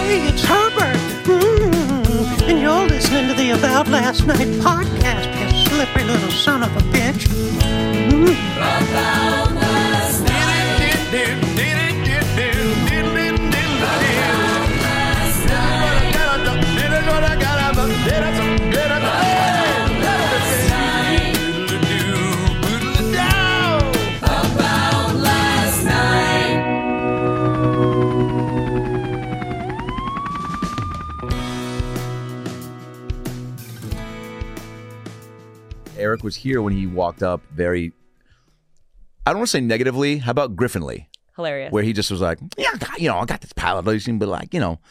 Hey, it's Herbert. And you're listening to the About Last Night podcast, you slippery little son of a bitch. About last night. Eric was here when he walked up very, I don't want to say negatively, how about griffinly? Hilarious. Where he just was like, yeah, I got this palate lotion, but they want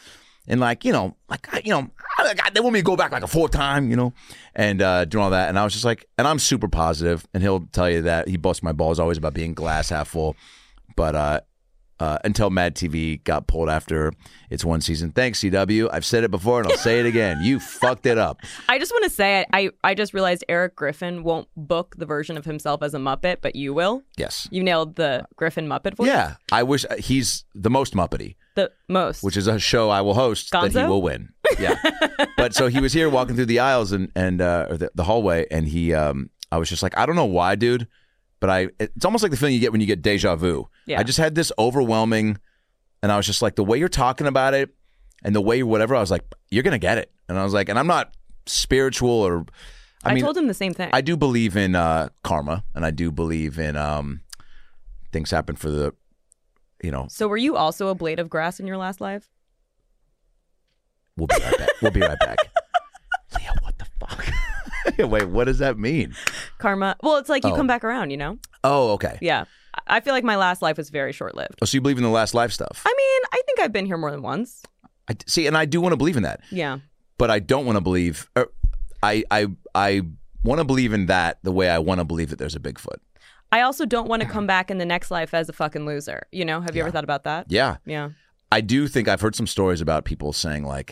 me to go back like a fourth time, and doing all that. And I was just like, and I'm super positive, and he'll tell you that he busts my balls always about being glass half full. But until Mad TV got pulled after its one season. Thanks, CW. I've said it before, and I'll say it again. You fucked it up. I just want to say, I just realized Eric Griffin won't book the version of himself as a Muppet, but you will. Yes. You nailed the Griffin Muppet voice. Yeah. I wish he's the most Muppety. The most. Which is a show I will host Gonzo? that he will win. Yeah. But so he was here walking through the aisles or the hallway, and I was just like, I don't know why, dude, but it's almost like the feeling you get when you get deja vu. Yeah. I just had this overwhelming, and I was just like, the way you're talking about it and the way you're whatever, I was like, you're going to get it. And I was like, and I'm not spiritual or, I mean, told him the same thing. I do believe in karma, and I do believe in things happen for the, So were you also a blade of grass in your last life? We'll be right back. We'll be right back. Leah, what the fuck? Wait, what does that mean? Karma. Well, it's like you come back around, Oh, okay. Yeah. I feel like my last life was very short-lived. Oh, so you believe in the last life stuff? I mean, I think I've been here more than once. I see, and I do want to believe in that. Yeah. But I don't want to believe. I want to believe in that the way I want to believe that there's a Bigfoot. I also don't want to come back in the next life as a fucking loser. Have you ever thought about that? Yeah. Yeah. I do think I've heard some stories about people saying like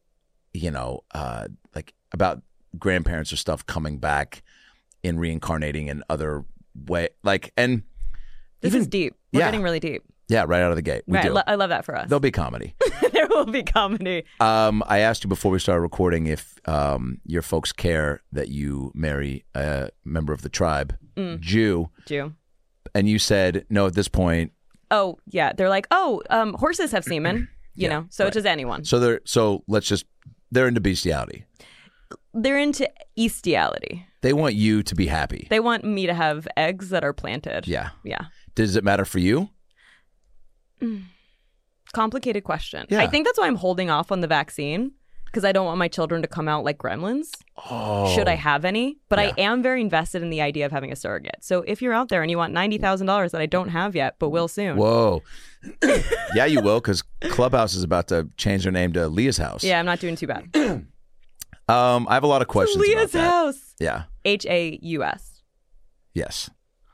about grandparents or stuff coming back and reincarnating in other way. And this is deep. We're getting really deep. Yeah, right out of the gate. We do. I love that for us. There'll be comedy. There will be comedy. I asked you before we started recording if your folks care that you marry a member of the tribe, Jew. And you said, no, at this point. Oh, yeah. They're like, horses have semen, you know, so right. It's just anyone. They're into bestiality. They're into eastiality. They want you to be happy. They want me to have eggs that are planted. Yeah. Yeah. Does it matter for you? Complicated question. Yeah. I think that's why I'm holding off on the vaccine, because I don't want my children to come out like gremlins. Oh. Should I have any? But I am very invested in the idea of having a surrogate. So if you're out there and you want $90,000 that I don't have yet, but will soon. Whoa. Yeah, you will, because Clubhouse is about to change their name to Leah's House. Yeah, I'm not doing too bad. I have a lot of questions Leah's about that. House. Yeah. Haus. Yes.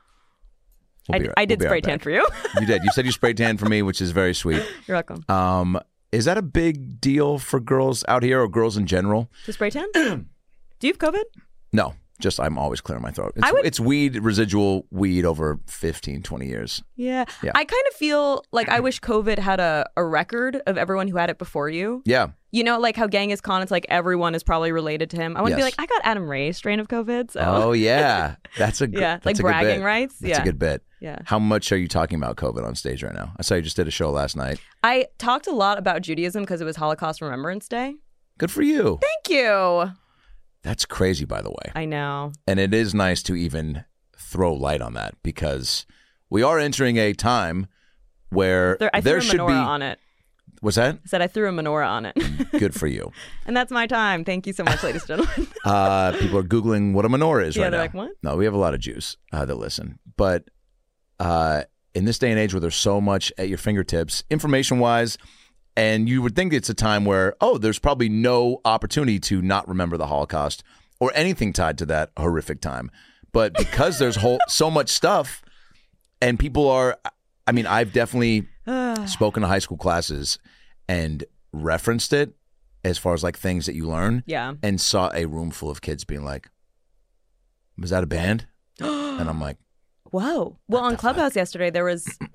I did spray tan for you. You did. You said you spray tan for me, which is very sweet. You're welcome. Is that a big deal for girls out here or girls in general? To spray tan? Do you have COVID? No. Just I'm always clearing my throat. It's residual weed over 15, 20 years. Yeah. I kind of feel like I wish COVID had a record of everyone who had it before you. Yeah. You know, like how Genghis Khan, it's like everyone is probably related to him. I want to be like, I got Adam Ray's strain of COVID. So. Oh, yeah. That's a good that's like bragging rights. That's a good bit. Yeah. How much are you talking about COVID on stage right now? I saw you just did a show last night. I talked a lot about Judaism because it was Holocaust Remembrance Day. Good for you. Thank you. That's crazy, by the way. I know. And it is nice to even throw light on that because we are entering a time where there should be. I threw a menorah on it. What's that? I said I threw a menorah on it. Good for you. And that's my time. Thank you so much, ladies and gentlemen. People are Googling what a menorah is right now. They're like, what? No, we have a lot of Jews that listen. But in this day and age where there's so much at your fingertips, information-wise, and you would think it's a time where, there's probably no opportunity to not remember the Holocaust or anything tied to that horrific time. But because there's so much stuff and people are, I've definitely spoken to high school classes and referenced it as far as like things that you learn. Yeah. And saw a room full of kids being like, was that a band? And I'm like, whoa. Well, on Clubhouse yesterday, there was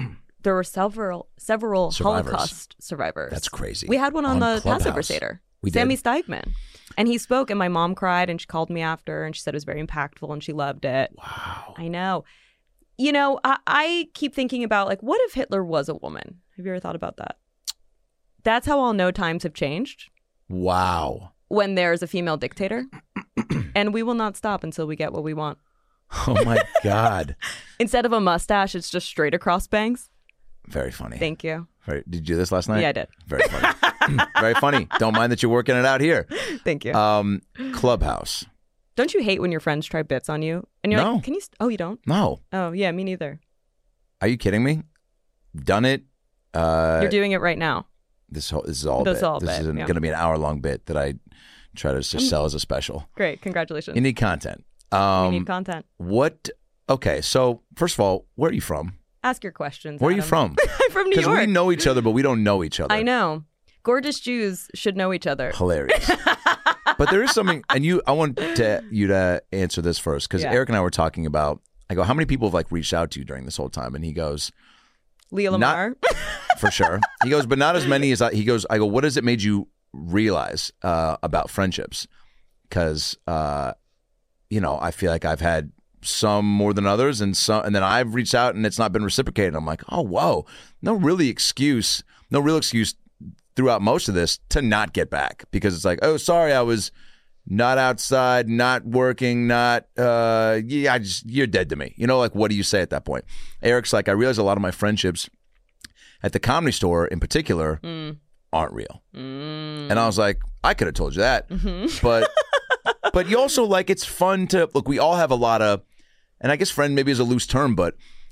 there were several Survivors. Holocaust survivors. That's crazy. We had one on the Clubhouse. Passover Seder. We Sammy did. Steigman. And he spoke, and my mom cried, and she called me after, and she said it was very impactful, and she loved it. Wow. I know. You know, I keep thinking about, like, what if Hitler was a woman? Have you ever thought about that? That's how I'll know times have changed. Wow. When there's a female dictator. And we will not stop until we get what we want. Oh, my God. Instead of a mustache, it's just straight across bangs. Very funny. Thank you. Did you do this last night? Yeah, I did. Very funny. Very funny. Don't mind that you're working it out here. Thank you. Clubhouse. Don't you hate when your friends try bits on you? And you're No. like, can you? Oh, you don't? No. Oh, yeah, me neither. Are you kidding me? Done it. You're doing it right now. This is all This bit. is all This bit, is yeah. going to be an hour-long bit that I try to just sell as a special. Great. Congratulations. You need content. We need content. What? Okay, so first of all, where are you from? Ask your questions. Where are you Adam. from? I'm from New Because York. we know each other, but we don't know each other. I know. Gorgeous Jews should know each other. Hilarious. But there is something, and I want you to answer this first, because Yeah. Eric and I were talking about, I go, how many people have like reached out to you during this whole time? And he goes, Leah Lamar. for sure. He goes, but not as many as he goes, I go, what has it made you realize about friendships? Because, you know, I feel like I've had some more than others, and then I've reached out and it's not been reciprocated. I'm like, oh, whoa, no real excuse throughout most of this to not get back, because it's like, oh, sorry, I was not outside, not working, you're dead to me. You know, like, what do you say at that point? Eric's like, I realize a lot of my friendships at the Comedy Store in particular aren't real. And I was like, I could have told you that. But you also, like, it's fun to, look, we all have a lot of, and I guess friend maybe is a loose term, but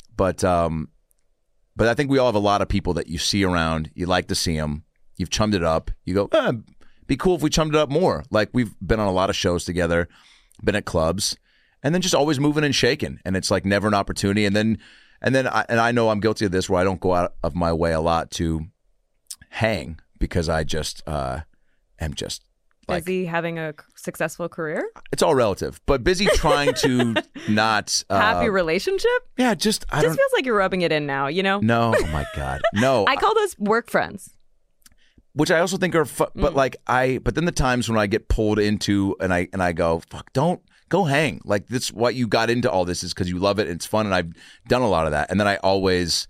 I think we all have a lot of people that you see around, you like to see them, you've chummed it up, you go, be cool if we chummed it up more. Like, we've been on a lot of shows together, been at clubs, and then just always moving and shaking, and it's like never an opportunity. And then I know I'm guilty of this, where I don't go out of my way a lot to hang, because I just am just like, Is he having a successful career? it's all relative, but busy trying to not Happy relationship? yeah, I Just don't feels like you're rubbing it in now, you know? no, oh my God, no. I call those work friends. Which I also think are but like but then the times when I get pulled into and I go, fuck, don't go hang, like, this, what you got into all this is because you love it and it's fun, and I've done a lot of that. And then I always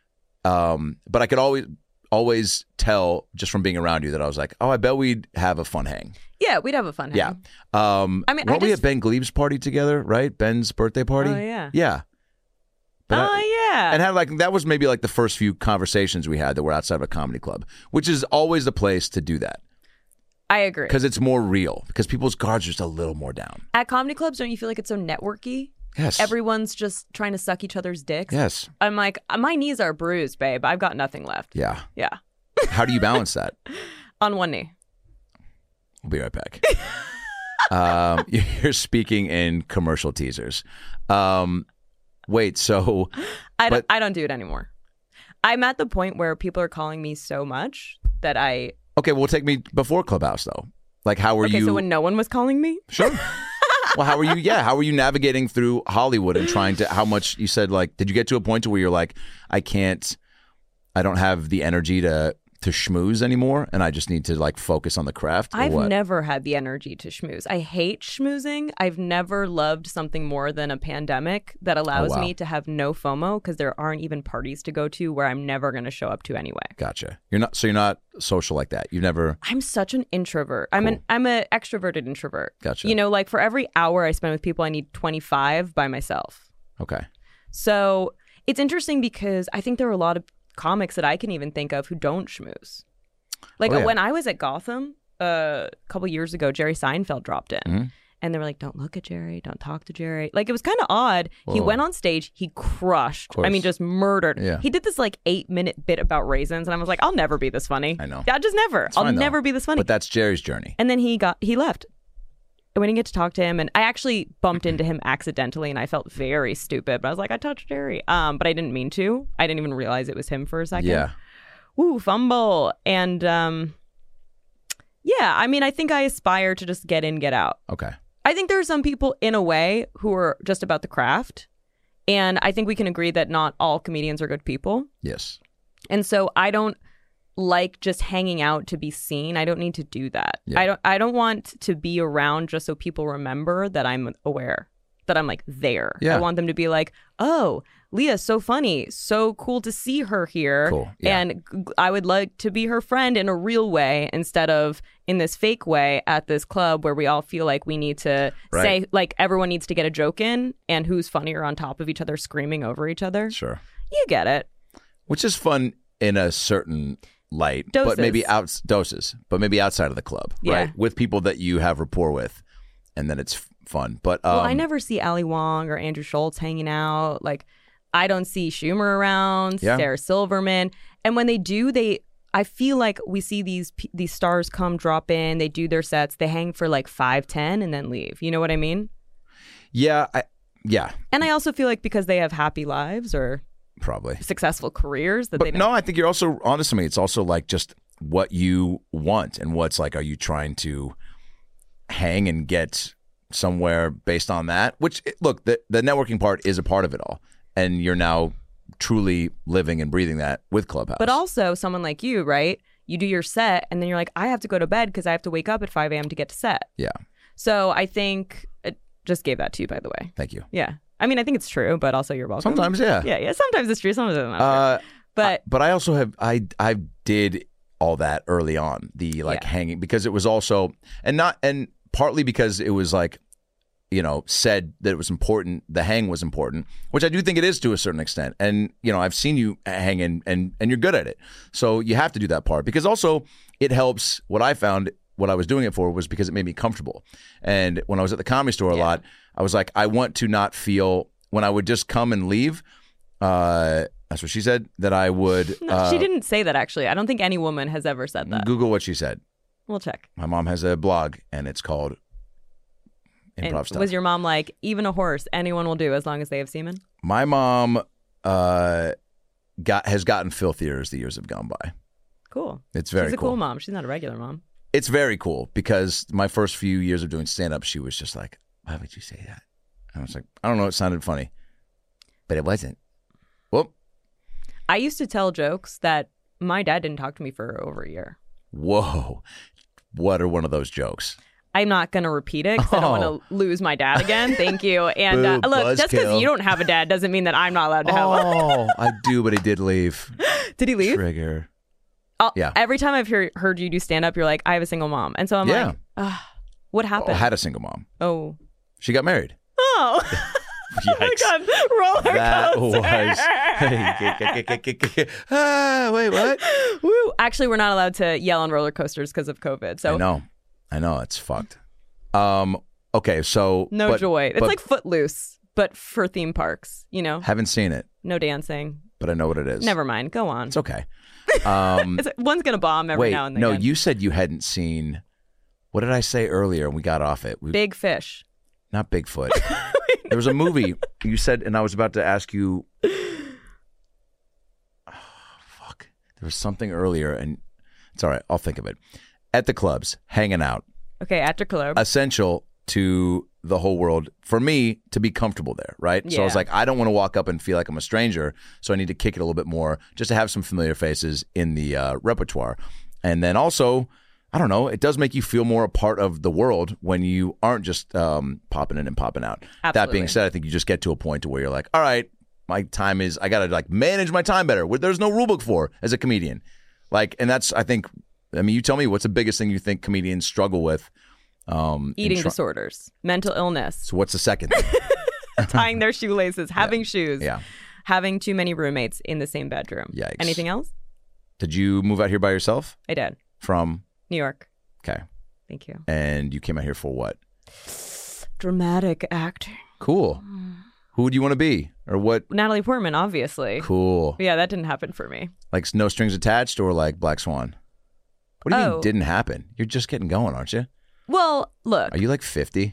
but I could always tell just from being around you that I was like, oh, I bet we'd have a fun hang. Yeah, we'd have a fun hang. Yeah. I mean, weren't we at Ben Glebe's party together, right? Ben's birthday party? Oh, yeah. Yeah. But yeah. And had, like, that was maybe like the first few conversations we had that were outside of a comedy club, which is always the place to do that. I agree. Because it's more real. Because people's guards are just a little more down. At comedy clubs, don't you feel like it's so networky? Yes. Everyone's just trying to suck each other's dicks. Yes. I'm like, my knees are bruised, babe. I've got nothing left. Yeah. Yeah. How do you balance that? On one knee. We'll be right back. You're speaking in commercial teasers. Wait, so... I don't do it anymore. I'm at the point where people are calling me so much that I... Okay, well, take me before Clubhouse, though. Like, how were you... Okay, so when no one was calling me? Sure. Well, how were you? Yeah, how were you navigating through Hollywood and trying to... How much... You said, like, did you get to a point where you're like, I don't have the energy to schmooze anymore, and I just need to, like, focus on the craft? Or I've what? never had the energy to schmooze. I hate schmoozing. I've never loved something more than a pandemic that allows wow. me to have no FOMO, because there aren't even parties to go to where I'm never going to show up to anyway. Gotcha. You're not social like that. You've never... I'm such an introvert. Cool. I'm an extroverted introvert. Gotcha. You know, like, for every hour I spend with people, I need 25 by myself. Okay. So it's interesting because I think there are a lot of comics that I can even think of who don't schmooze. Like, Oh, yeah. when I was at Gotham a couple years ago, Jerry Seinfeld dropped in. Mm-hmm. And they were like, don't look at Jerry, don't talk to Jerry. Like, it was kind of odd. He Whoa. went on stage, he crushed. Of course. I mean, just murdered. Yeah. He did this, like, 8-minute bit about raisins. And I was like, I'll never be this funny. I know. I just never. It's I'll fine, though. never be this funny. But that's Jerry's journey. And then he left. I didn't get to talk to him, and I actually bumped into him accidentally, and I felt very stupid. But I was like, I touched Jerry. But I didn't mean to. I didn't even realize it was him for a second. Yeah. Woo, fumble. And yeah, I mean, I think I aspire to just get in, get out. Okay. I think there are some people, in a way, who are just about the craft. And I think we can agree that not all comedians are good people. Yes. And so I don't like just hanging out to be seen. I don't need to do that. Yeah. I don't want to be around just so people remember that I'm aware, that I'm like there. Yeah. I want them to be like, oh, Leah's so funny, so cool to see her here. Cool. Yeah. And I would like to be her friend in a real way instead of in this fake way at this club where we all feel like we need to say, like, everyone needs to get a joke in and who's funnier on top of each other screaming over each other. Sure. You get it. Which is fun in a certain light, Doses. but maybe outside of the club, Yeah. right? With people that you have rapport with, and then it's fun. But Well, I never see Ali Wong or Andrew Schultz hanging out. Like, I don't see Schumer around, Yeah. Sarah Silverman. And when they do, I feel like we see these stars come, drop in, they do their sets, they hang for like 5-10 and then leave. You know what I mean? yeah, And I also feel like because they have happy lives or probably. successful careers that But they don't. no, I think you're also honest to me. It's also like just what you want and what's like, are you trying to hang and get somewhere based on that? Which, look, the networking part is a part of it all. And you're now truly living and breathing that with Clubhouse. But also someone like you, right? You do your set and then you're like, I have to go to bed because I have to wake up at 5 a.m. to get to set. Yeah. So I think it just gave that to you, by the way. Thank you. Yeah. I mean, I think it's true, but also you're welcome. Sometimes, yeah. Yeah. Sometimes it's true. Sometimes it's not true. But I also have I did all that early on, the like hanging, because it was also and partly because it was like, you know, said that it was important, the hang was important, which I do think it is to a certain extent. And, you know, I've seen you hang and you're good at it. So you have to do that part, because also it helps. What I found, what I was doing it for was because it made me comfortable. And when I was at the Comedy Store a lot, I was like, I want to not feel, when I would just come and leave, that's what she said, that I would. No, she didn't say that, actually. I don't think any woman has ever said that. Google what she said. We'll check. My mom has a blog, and it's called Improv And Stuff. was your mom like, even a horse, anyone will do as long as they have semen? My mom has gotten filthier as the years have gone by. Cool. It's very She's a cool. cool mom. She's not a regular mom. It's very cool, because my first few years of doing stand-up, she was just like, why would you say that? And I was like, I don't know, it sounded funny. But it wasn't. Well, I used to tell jokes that my dad didn't talk to me for over a year. whoa. What are one of those jokes? I'm not going to repeat it because I don't want to lose my dad again. Thank you. And Boo, look, just because buzzkill. you don't have a dad doesn't mean that I'm not allowed to have one. Oh, I do, but he did leave. Did he leave? Trigger. Yeah. Every time I've heard you do stand-up, you're like, I have a single mom. And so I'm like, what happened? I had a single mom. Oh. She got married. Oh. Oh my God. Roller That coaster. was. Wait, what? Woo. Actually, we're not allowed to yell on roller coasters because of COVID. So I know. It's fucked. Okay, so no joy. It's like Footloose, but for theme parks, you know? Haven't seen it, No dancing. but I know what it is. Never mind. Go on. It's okay. One's going to bomb every Wait, now and then. no, you said you hadn't seen. What did I say earlier? And we got off it. Big Fish. Not Bigfoot. There was a movie you said, and I was about to ask you. Oh, fuck. There was something earlier, and it's all right. I'll think of it. At the clubs, hanging out. Okay, at your club. Essential to the whole world for me to be comfortable there, right? So I was Yeah. like, I don't want to walk up and feel like I'm a stranger, so I need to kick it a little bit more just to have some familiar faces in the repertoire. And then also, I don't know, it does make you feel more a part of the world when you aren't just popping in and popping out. That Absolutely. being said, I think you just get to a point to where you're like, all right, my time is, I got to like manage my time better. There's no rule book for as a comedian. Like, and that's, I think, I mean, you tell me, what's the biggest thing you think comedians struggle with? Eating disorders, mental illness, So what's the second thing? tying their shoelaces, having shoes, Yeah. having too many roommates in the same bedroom. Yikes. Anything else? Did you move out here by yourself? I did. From? New York. Okay. Thank you. And you came out here for what? Dramatic acting. Cool. Who would you want to be? Or what? Natalie Portman, obviously. Cool. Yeah, that didn't happen for me. Like no strings attached or like Black Swan? What do you mean Oh. didn't happen? You're just getting going, aren't you? Well, look, Are you like 50?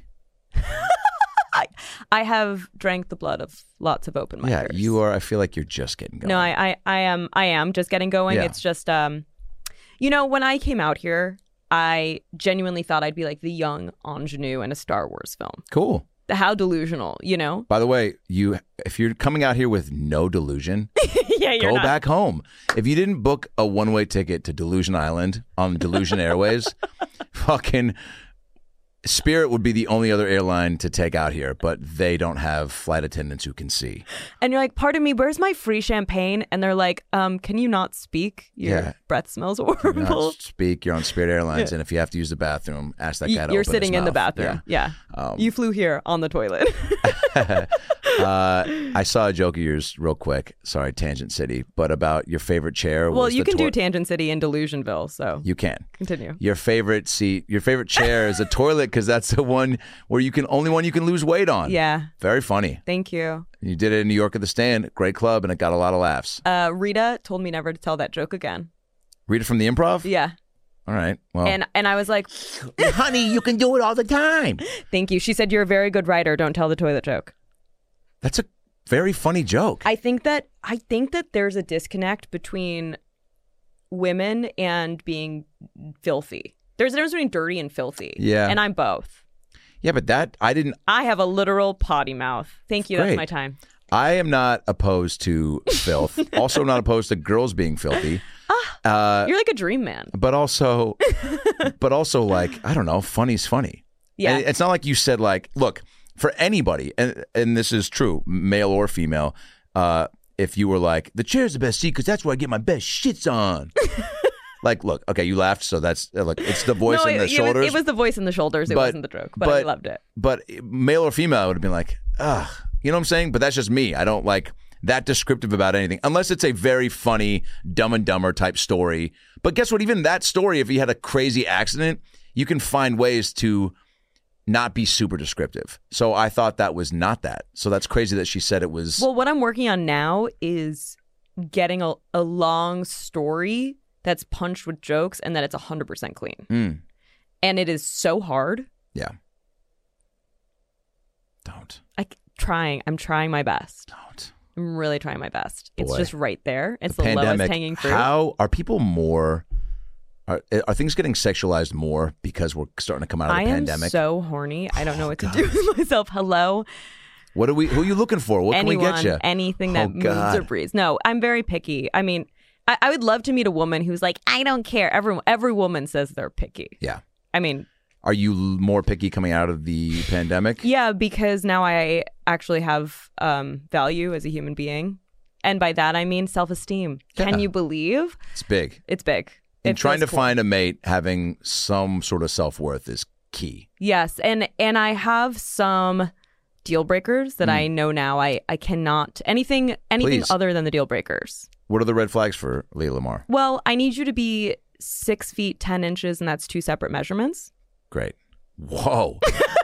I have drank the blood of lots of open micers. Yeah, you are. I feel like you're just getting going. No, I am just getting going. Yeah. It's just, you know, when I came out here, I genuinely thought I'd be like the young ingenue in a Star Wars film. Cool. how delusional, you know? By the way, if you're coming out here with no delusion, Yeah, you're go not. back home. If you didn't book a one-way ticket to Delusion Island on Delusion Airways, fucking Spirit would be the only other airline to take out here, but they don't have flight attendants who can see. And you're like, pardon me, where's my free champagne? And they're like, can you not speak? Your breath smells You horrible. not speak. You're on Spirit Airlines, and if you have to use the bathroom, ask that guy to You're open sitting his in the mouth. bathroom. Yeah. You flew here on the toilet. I saw a joke of yours real quick. Sorry, Tangent City, but about your favorite chair. Well, was you the can do Tangent City in Delusionville, so You can. continue. Your favorite seat, your favorite chair is a toilet because that's the one where only one you can lose weight on. Yeah. Very funny. Thank you. You did it in New York at the Stand, great club, and it got a lot of laughs. Rita told me never to tell that joke again. Read it from the Improv? Yeah. All right. Well, And I was like, honey, you can do it all the time. thank you. She said, you're a very good writer. Don't tell the toilet joke. That's a very funny joke. I think that there's a disconnect between women and being filthy. There's a difference between dirty and filthy. Yeah. And I'm both. Yeah, but I have a literal potty mouth. Thank you. Great. That's my time. I am not opposed to filth. Also not opposed to girls being filthy. You're like a dream man. But also like, I don't know, funny's funny. Yeah. And it's not like you said like, look, for anybody, and this is true, male or female, if you were like, the chair's the best seat because that's where I get my best shits on. Like, look, okay, you laughed, so that's, look, it's the voice and the shoulders. It was the voice and the shoulders. It wasn't the joke, but I loved it. But male or female, I would have been like, ugh. You know what I'm saying? But that's just me. I don't like that descriptive about anything, unless it's a very funny Dumb and Dumber type story. But guess what? Even that story, if you had a crazy accident, you can find ways to not be super descriptive. So I thought that was not that. So that's crazy that she said it was. Well, what I'm working on now is getting a long story that's punched with jokes and that it's 100% clean. And it is so hard. Yeah. Don't. I'm trying my best. Don't. I'm really trying my best. It's Boy. just right there. It's the Pandemic, lowest hanging fruit. How are people more? Are things getting sexualized more because we're starting to come out of the pandemic? I am so horny. I don't know what to do with myself. Hello. Who are you looking for? What Anyone, can we get you? anything that moves or breathes. No, I'm very picky. I mean, I would love to meet a woman who's like, I don't care. Every woman says they're picky. Yeah. I mean, are you more picky coming out of the pandemic? Yeah, because now I actually have value as a human being. And by that, I mean self-esteem. Yeah. Can you believe? It's big. It's big. And trying to find a mate, having some sort of self-worth is key. Yes. And I have some deal breakers that I know now I cannot, anything Please. other than the deal breakers. What are the red flags for Leah Lamar? Well, I need you to be 6 feet, 10 inches, and that's 2 separate measurements. Great. Whoa.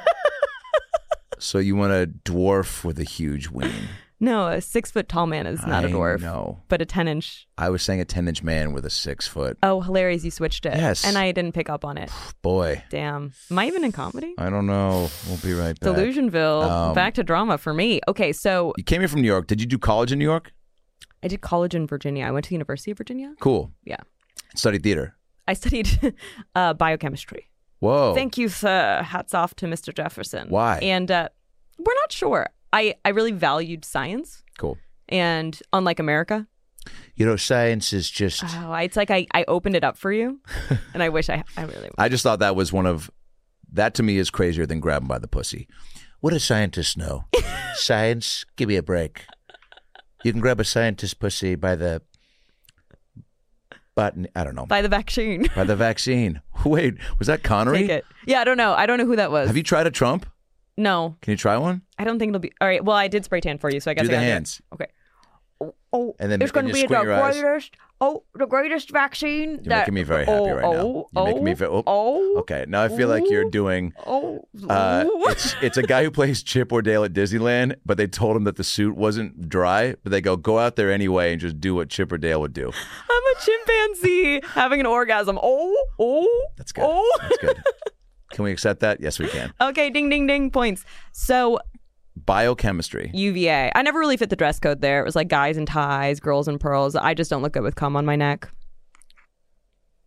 So you want a dwarf with a huge ween? No, a 6 foot tall man is not a dwarf. No. But a 10-inch. I was saying a 10-inch man with a 6 foot. Oh, hilarious. You switched it. Yes. And I didn't pick up on it. Boy. Damn. Am I even in comedy? I don't know. We'll be right back. Delusionville. Back to drama for me. Okay, so You came here from New York. Did you do college in New York? I did college in Virginia. I went to the University of Virginia. Cool. Yeah. Studied theater. I studied biochemistry. Whoa. Thank you, sir. Hats off to Mr. Jefferson. Why? And we're not sure. I really valued science. Cool. And unlike America, You know, science is just. it's like I opened it up for you. And I wish I really would. I just thought that was that to me is crazier than grabbing by the pussy. What do scientists know? Science? Give me a break. You can grab a scientist's pussy by the button. I don't know. By the vaccine. By the vaccine. Wait, was that Connery? Take it. Yeah, I don't know. I don't know who that was. Have you tried a Trump? No. Can you try one? I don't think it'll be. All right. Well, I did spray tan for you, so I guess Do I the gotta do it. hands. Okay. Oh, And then it's going to you be the squint your eyes. greatest. Oh, the greatest vaccine. You're making me very happy right now. You're making me feel. Okay, now I feel like you're doing. It's a guy who plays Chip O'Dale at Disneyland, but they told him that the suit wasn't dry, but they go out there anyway and just do what Chip O'Dale would do. I'm a chimpanzee having an orgasm. That's good. That's good. Can we accept that? Yes, we can. Okay, ding, ding, ding, points. So Biochemistry. UVA. I never really fit the dress code there. It was like guys in ties, girls in pearls. I just don't look good with cum on my neck.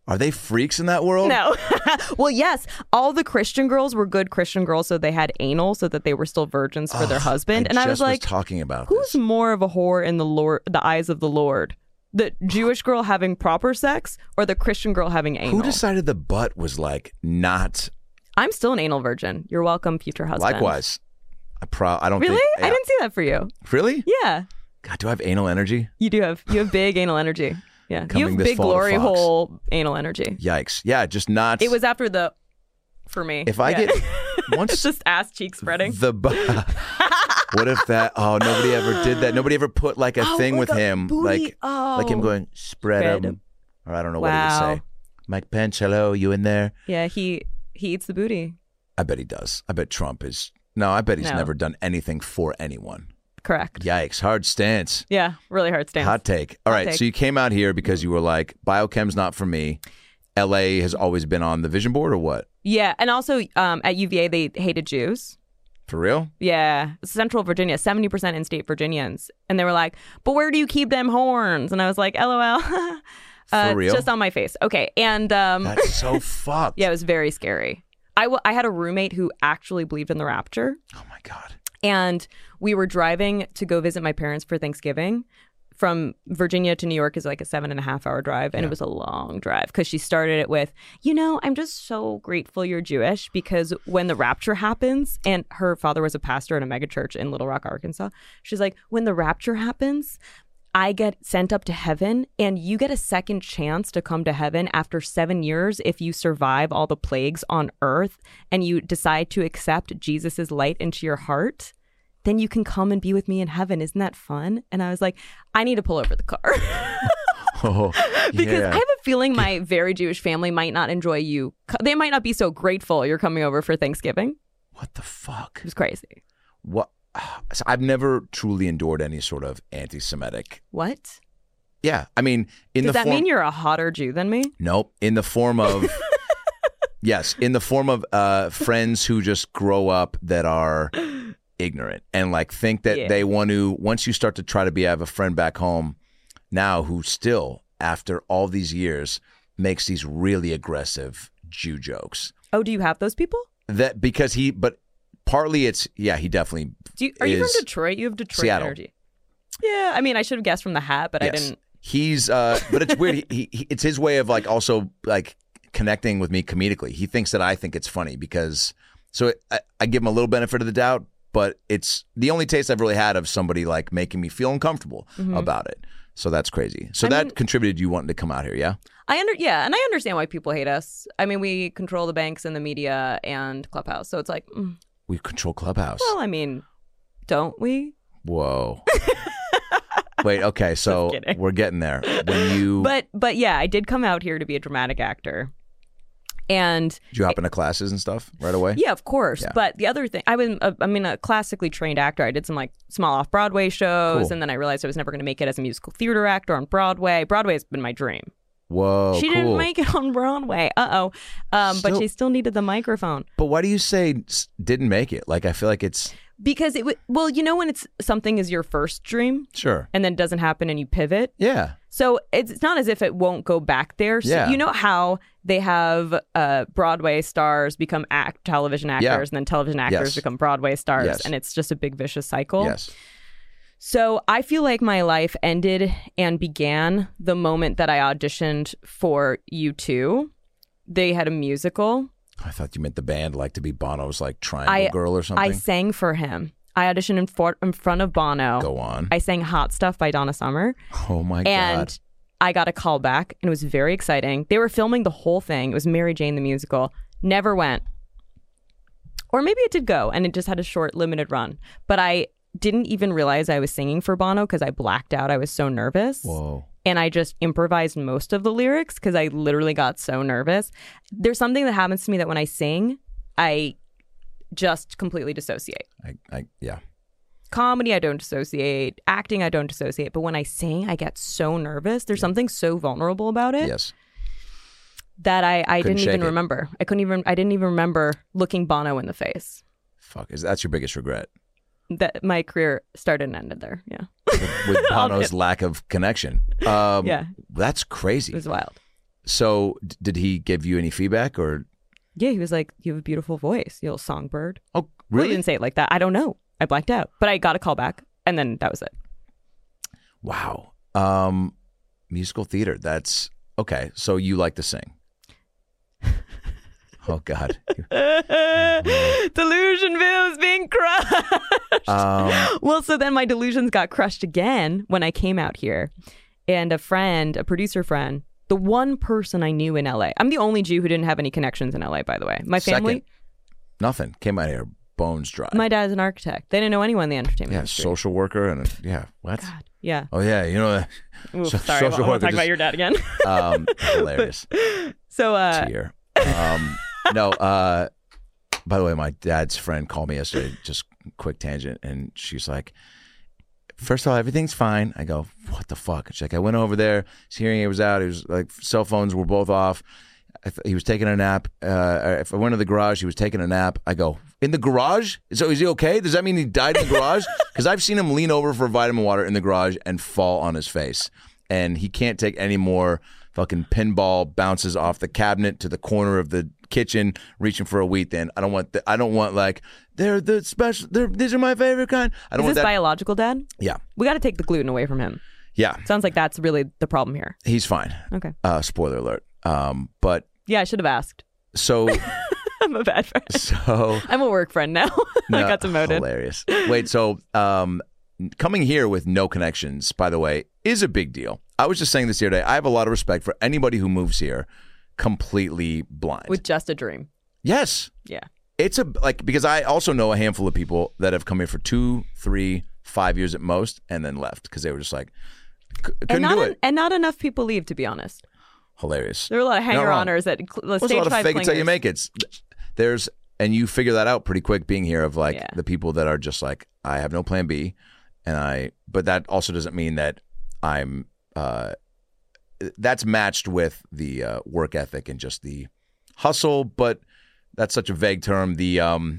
Are they freaks in that world? No. Well, yes. All the Christian girls were good Christian girls, so they had anal so that they were still virgins for their husband. And I was like, talking about who's more of a whore in the eyes of the Lord? The Jewish girl having proper sex or the Christian girl having anal? Who decided the butt was like not? I'm still an anal virgin. You're welcome, future husband. Likewise. I don't really? think... I didn't see that for you. Really? Yeah. God, do I have anal energy? You have big anal energy. Yeah. Coming you have this big fall to glory Fox. hole anal energy. Yikes. Yeah, just not... It was after the... For me. If I get... Once it's just ass cheek spreading. What if that... Oh, nobody ever did that. Nobody ever put like a thing with him. Booty. Like him going, spread them. Or I don't know what he would say. Mike Pence, hello, you in there? Yeah, he eats the booty. I bet he does. I bet Trump is... No, I bet he's never done anything for anyone. Correct. Yikes. Hard stance. Yeah, really hard stance. Hot take. All right, so you came out here because you were like, biochem's not for me. LA has always been on the vision board or what? Yeah, and also at UVA, they hated Jews. For real? Yeah. Central Virginia, 70% in-state Virginians. And they were like, but where do you keep them horns? And I was like, LOL. For real? Just on my face. Okay. And that's so fucked. Yeah, it was very scary. I had a roommate who actually believed in the rapture. Oh, my God. And we were driving to go visit my parents for Thanksgiving. From Virginia to New York is like a 7.5 hour drive. And it was a long drive because she started it with, I'm just so grateful you're Jewish because when the rapture happens, and her father was a pastor in a megachurch in Little Rock, Arkansas. She's like, when the rapture happens, I get sent up to heaven and you get a second chance to come to heaven after 7 years if you survive all the plagues on earth and you decide to accept Jesus's light into your heart. Then you can come and be with me in heaven. Isn't that fun? And I was like, I need to pull over the car. Because I have a feeling my very Jewish family might not enjoy you. They might not be so grateful you're coming over for Thanksgiving. What the fuck? It was crazy. What? So I've never truly endured any sort of anti-Semitic. What? Yeah. I mean, Does that mean you're a hotter Jew than me? Nope. In the form of... Yes. In the form of friends who just grow up that are... ignorant and like think that they want to, once you start to try to have a friend back home now who still after all these years makes these really aggressive Jew jokes. Oh, do you have those people? That because but partly it's he definitely are you from Detroit? You have Detroit Seattle. energy. Yeah, I mean I should have guessed from the hat, but yes. I didn't. He's but it's weird. He it's his way of like also like connecting with me comedically. He thinks that I think it's funny because I give him a little benefit of the doubt. But it's the only taste I've really had of somebody like making me feel uncomfortable about it. So that's crazy. So that contributed to you wanting to come out here, yeah? And I understand why people hate us. I mean, we control the banks and the media and Clubhouse. So it's like... We control Clubhouse. Well, I mean, don't we? Whoa. Wait, okay, so we're getting there. When you... But yeah, I did come out here to be a dramatic actor. And did you hop into classes and stuff right away? Yeah, of course. Yeah. But the other thing, a classically trained actor. I did some like small off-Broadway shows, and then I realized I was never going to make it as a musical theater actor on Broadway. Broadway has been my dream. Whoa, she didn't make it on Broadway. But she still needed the microphone. But why do you say didn't make it? Like I feel like it's because when it's something is your first dream, sure, and then it doesn't happen and you pivot, yeah. So it's not as if it won't go back there. So you know how they have Broadway stars become television actors, and then television actors become Broadway stars, and it's just a big vicious cycle. Yes. So I feel like my life ended and began the moment that I auditioned for U2. They had a musical. I thought you meant the band, like to be Bono's like Triangle Girl or something. I sang for him. I auditioned in front of Bono. Go on. I sang Hot Stuff by Donna Summer. Oh my God. And I got a call back and it was very exciting. They were filming the whole thing. It was Mary Jane the Musical. Never went. Or maybe it did go and it just had a short limited run. But I didn't even realize I was singing for Bono because I blacked out. I was so nervous. Whoa. And I just improvised most of the lyrics because I literally got so nervous. There's something that happens to me that when I sing, I just completely dissociate. Yeah. Comedy, I don't dissociate. Acting, I don't dissociate. But when I sing, I get so nervous. There's something so vulnerable about it. Yes. That I didn't even remember. I didn't even remember looking Bono in the face. Fuck, that's your biggest regret? That my career started and ended there. Yeah. With Bono's lack of connection. Yeah. That's crazy. It was wild. So did he give you any feedback or? Yeah, he was like, "You have a beautiful voice, you little songbird." Oh, Well, really? he didn't say it like that. I don't know. I blacked out, but I got a call back, and then that was it. Wow. Musical theater. That's okay. So you like to sing? Oh God. Delusionville is being crushed. Well, so then my delusions got crushed again when I came out here, and a producer friend, the one person I knew in LA. I'm the only Jew who didn't have any connections in LA, by the way. My family, Second, nothing. Came out here bones dry. my dad's an architect. They didn't know anyone in the entertainment Yeah, industry. social worker and what? God, yeah. Oh yeah, you know that. Oof, So- sorry, social I won't worker talk about just- your dad again. Hilarious. So, Tear. No. By the way, my dad's friend called me yesterday. Just quick tangent, and she's like, "First of all, everything's fine." I go, "What the fuck?" She's like, "I went over there. His hearing aid was out. It was like cell phones were both off. He was taking a nap. If I went to the garage, he was taking a nap." I go, "In the garage? So is he okay? Does that mean he died in the garage?" Because I've seen him lean over for vitamin water in the garage and fall on his face, and he can't take any more fucking pinball bounces off the cabinet to the corner of the kitchen reaching for a wheat thin. I don't want like they're the special. These are my favorite kind. I don't is want this that. biological dad? Yeah, We got to take the gluten away from him. yeah. Sounds like that's really the problem here. He's fine. Okay. Spoiler alert. But Yeah, I should have asked. so I'm a bad friend. so. I'm a work friend now. I got demoted. Hilarious. Wait, so coming here with no connections, by the way, is a big deal. I was just saying this the other day. I have a lot of respect for anybody who moves here completely blind. With just a dream. Yes. Yeah. It's because I also know a handful of people that have come here for 2, 3, 5 years at most and then left because they were just like, couldn't do it. And not enough people leave, to be honest. Hilarious. There are a lot of Not wrong. hanger-oners at There's stage a lot of 5 fake it till you clingers. make it. And you figure that out pretty quick being here of like Yeah. the people that are just like, I have no plan B. But that also doesn't mean that I'm, that's matched with the work ethic and just the hustle. But that's such a vague term. The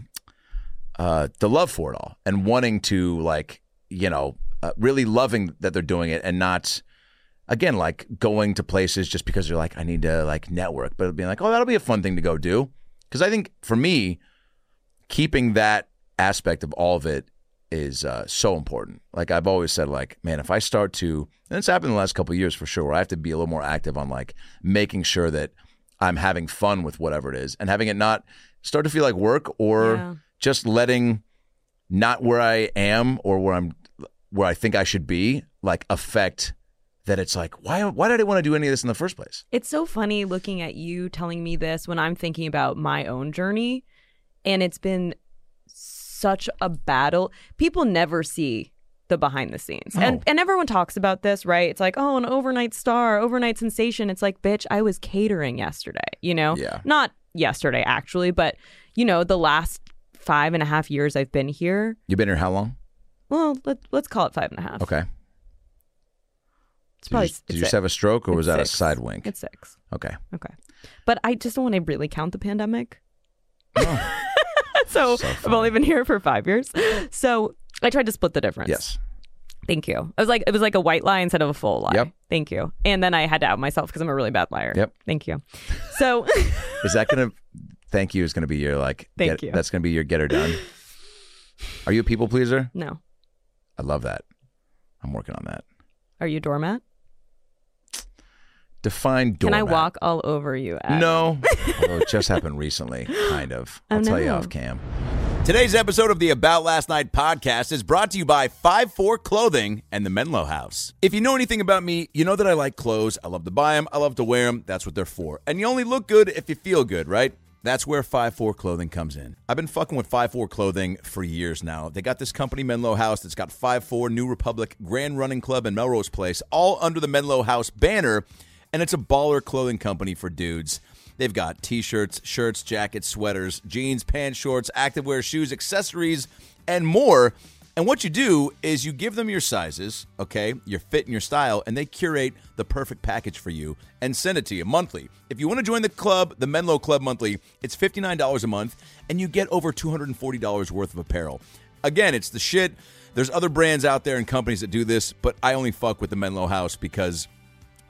love for it all and wanting to like, really loving that they're doing it and not, again, like going to places just because you're like, I need to like network, but being like, oh, that'll be a fun thing to go do. Because I think for me, keeping that aspect of all of it is so important. Like I've always said, like, man, if I start to, and it's happened in the last couple of years for sure, where I have to be a little more active on like making sure that I'm having fun with whatever it is and having it not start to feel like work or just letting not where I am or where I think I should be like affect that it's like, why did I want to do any of this in the first place? It's so funny looking at you telling me this when I'm thinking about my own journey. And it's been such a battle. People never see the behind the scenes. Oh. And everyone talks about this, right? It's like, oh, an overnight star, overnight sensation. It's like, bitch, I was catering yesterday, Yeah. Not yesterday, actually, but, the last 5.5 years I've been here. You've been here how long? Well, let's call it 5.5. Okay. It's probably Did you it's just six. have a stroke or was that a 6. side wink? It's 6. Okay. Okay. But I just don't want to really count the pandemic. Oh. So So I've funny. only been here for 5 years. So I tried to split the difference. Yes. Thank you. It was like a white lie instead of a full lie. Yep. Thank you. And then I had to out myself because I'm a really bad liar. Yep. Thank you. So Is that going to, thank you is going to be your like, Thank you. That's going to be your get her done. Are you a people pleaser? no. I love that. I'm working on that. Are you a doormat? Define doormat. Can I walk all over you? Adam? No. Although it just happened recently, kind of. I'll tell you no. off cam. Today's episode of the About Last Night podcast is brought to you by 5-4 Clothing and the Menlo House. If you know anything about me, you know that I like clothes. I love to buy them. I love to wear them. That's what they're for. And you only look good if you feel good, right? That's where 5-4 Clothing comes in. I've been fucking with 5-4 Clothing for years now. They got this company, Menlo House, that's got 5-4, New Republic, Grand Running Club, and Melrose Place, all under the Menlo House banner. And it's a baller clothing company for dudes. They've got t-shirts, shirts, jackets, sweaters, jeans, pants, shorts, activewear, shoes, accessories, and more. And what you do is you give them your sizes, okay, your fit and your style, and they curate the perfect package for you and send it to you monthly. If you want to join the club, the Menlo Club monthly, it's $59 a month, and you get over $240 worth of apparel. Again, it's the shit. There's other brands out there and companies that do this, but I only fuck with the Menlo House because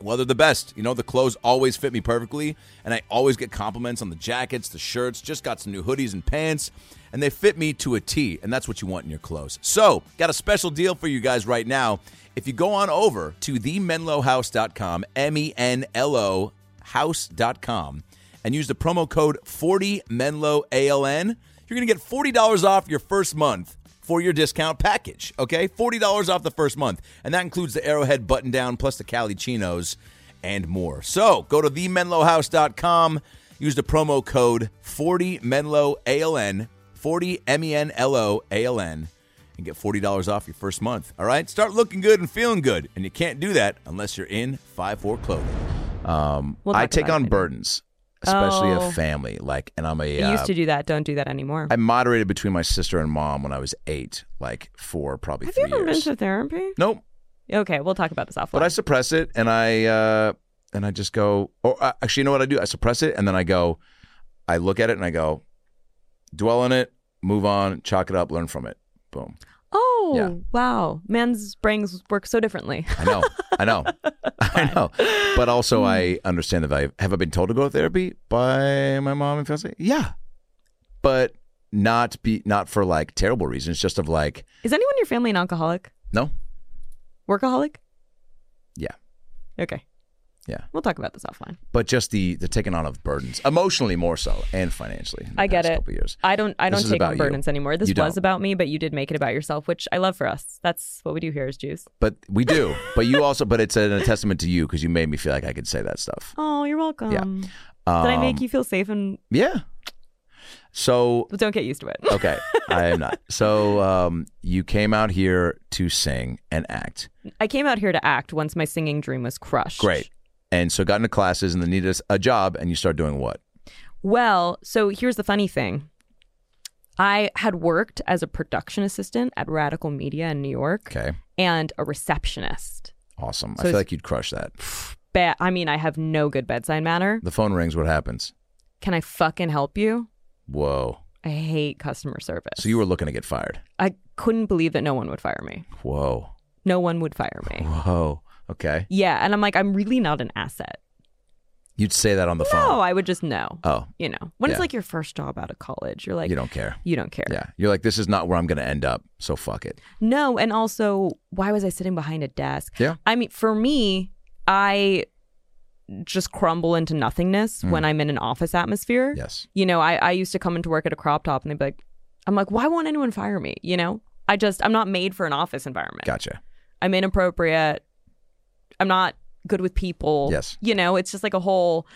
Well, they're the best. You know, the clothes always fit me perfectly, and I always get compliments on the jackets, the shirts, just got some new hoodies and pants, and they fit me to a T, and that's what you want in your clothes. So, got a special deal for you guys right now. If you go on over to themenlohouse.com, MENLO house.com, and use the promo code 40MENLOALN, you're going to get $40 off your first month for your discount package, okay? $40 off the first month. And that includes the Arrowhead button-down plus the Cali chinos and more. So go to themenlohouse.com, use the promo code 40MENLOALN, 40MENLOALN, and get $40 off your first month, all right? Start looking good and feeling good. And you can't do that unless you're in 5'4" clothing. I take on burdens. Especially a family, and I'm You used to do that. Don't do that anymore. I moderated between my sister and mom when I was 8, for probably 3 years. Have you ever been to therapy? Nope. Okay, we'll talk about this offline. But I suppress it, and I just go. Or actually, you know what I do? I suppress it, and then I go. I look at it, and I go, dwell on it, move on, chalk it up, learn from it. Boom. Oh, Yeah. Wow. Men's brains work so differently. I know. But also, I understand that have I been told to go to therapy by my mom and fiance? Yeah. But not for terrible reasons, just of Is anyone in your family an alcoholic? No. Workaholic? Yeah. Okay. Yeah. We'll talk about this offline. But just the taking on of burdens, emotionally more so, and financially. I get it. Couple years. I don't take on burdens anymore. This You was don't. about me, but you did make it about yourself, which I love for us. That's what we do here as Jews. But we do. But you also. But it's a testament to you because you made me feel like I could say that stuff. Oh, you're welcome. Yeah. Did I make you feel safe? And Yeah. So don't get used to it. okay, I am not. So you came out here to sing and act. I came out here to act once my singing dream was crushed. Great. And so got into classes and then needed a job, and you start doing what? Well, so here's the funny thing. I had worked as a production assistant at Radical Media in New York. Okay. And a receptionist. Awesome. So I feel like you'd crush that. I have no good bedside manner. The phone rings. What happens? Can I fucking help you? Whoa. I hate customer service. So you were looking to get fired. I couldn't believe that no one would fire me. Whoa. No one would fire me. Whoa. Okay. Yeah. And I'm like, I'm really not an asset. You'd say that on the phone. No, I would just know. Oh. When Yeah. it's your first job out of college, you're like, You don't care. You don't care. Yeah. You're like, this is not where I'm going to end up, so fuck it. No. And also, why was I sitting behind a desk? Yeah. I mean, for me, I just crumble into nothingness when I'm in an office atmosphere. Yes. I used to come into work at a crop top and they'd be like, I'm like, why won't anyone fire me? I'm not made for an office environment. Gotcha. I'm inappropriate. I'm not good with people. Yes. It's just like a whole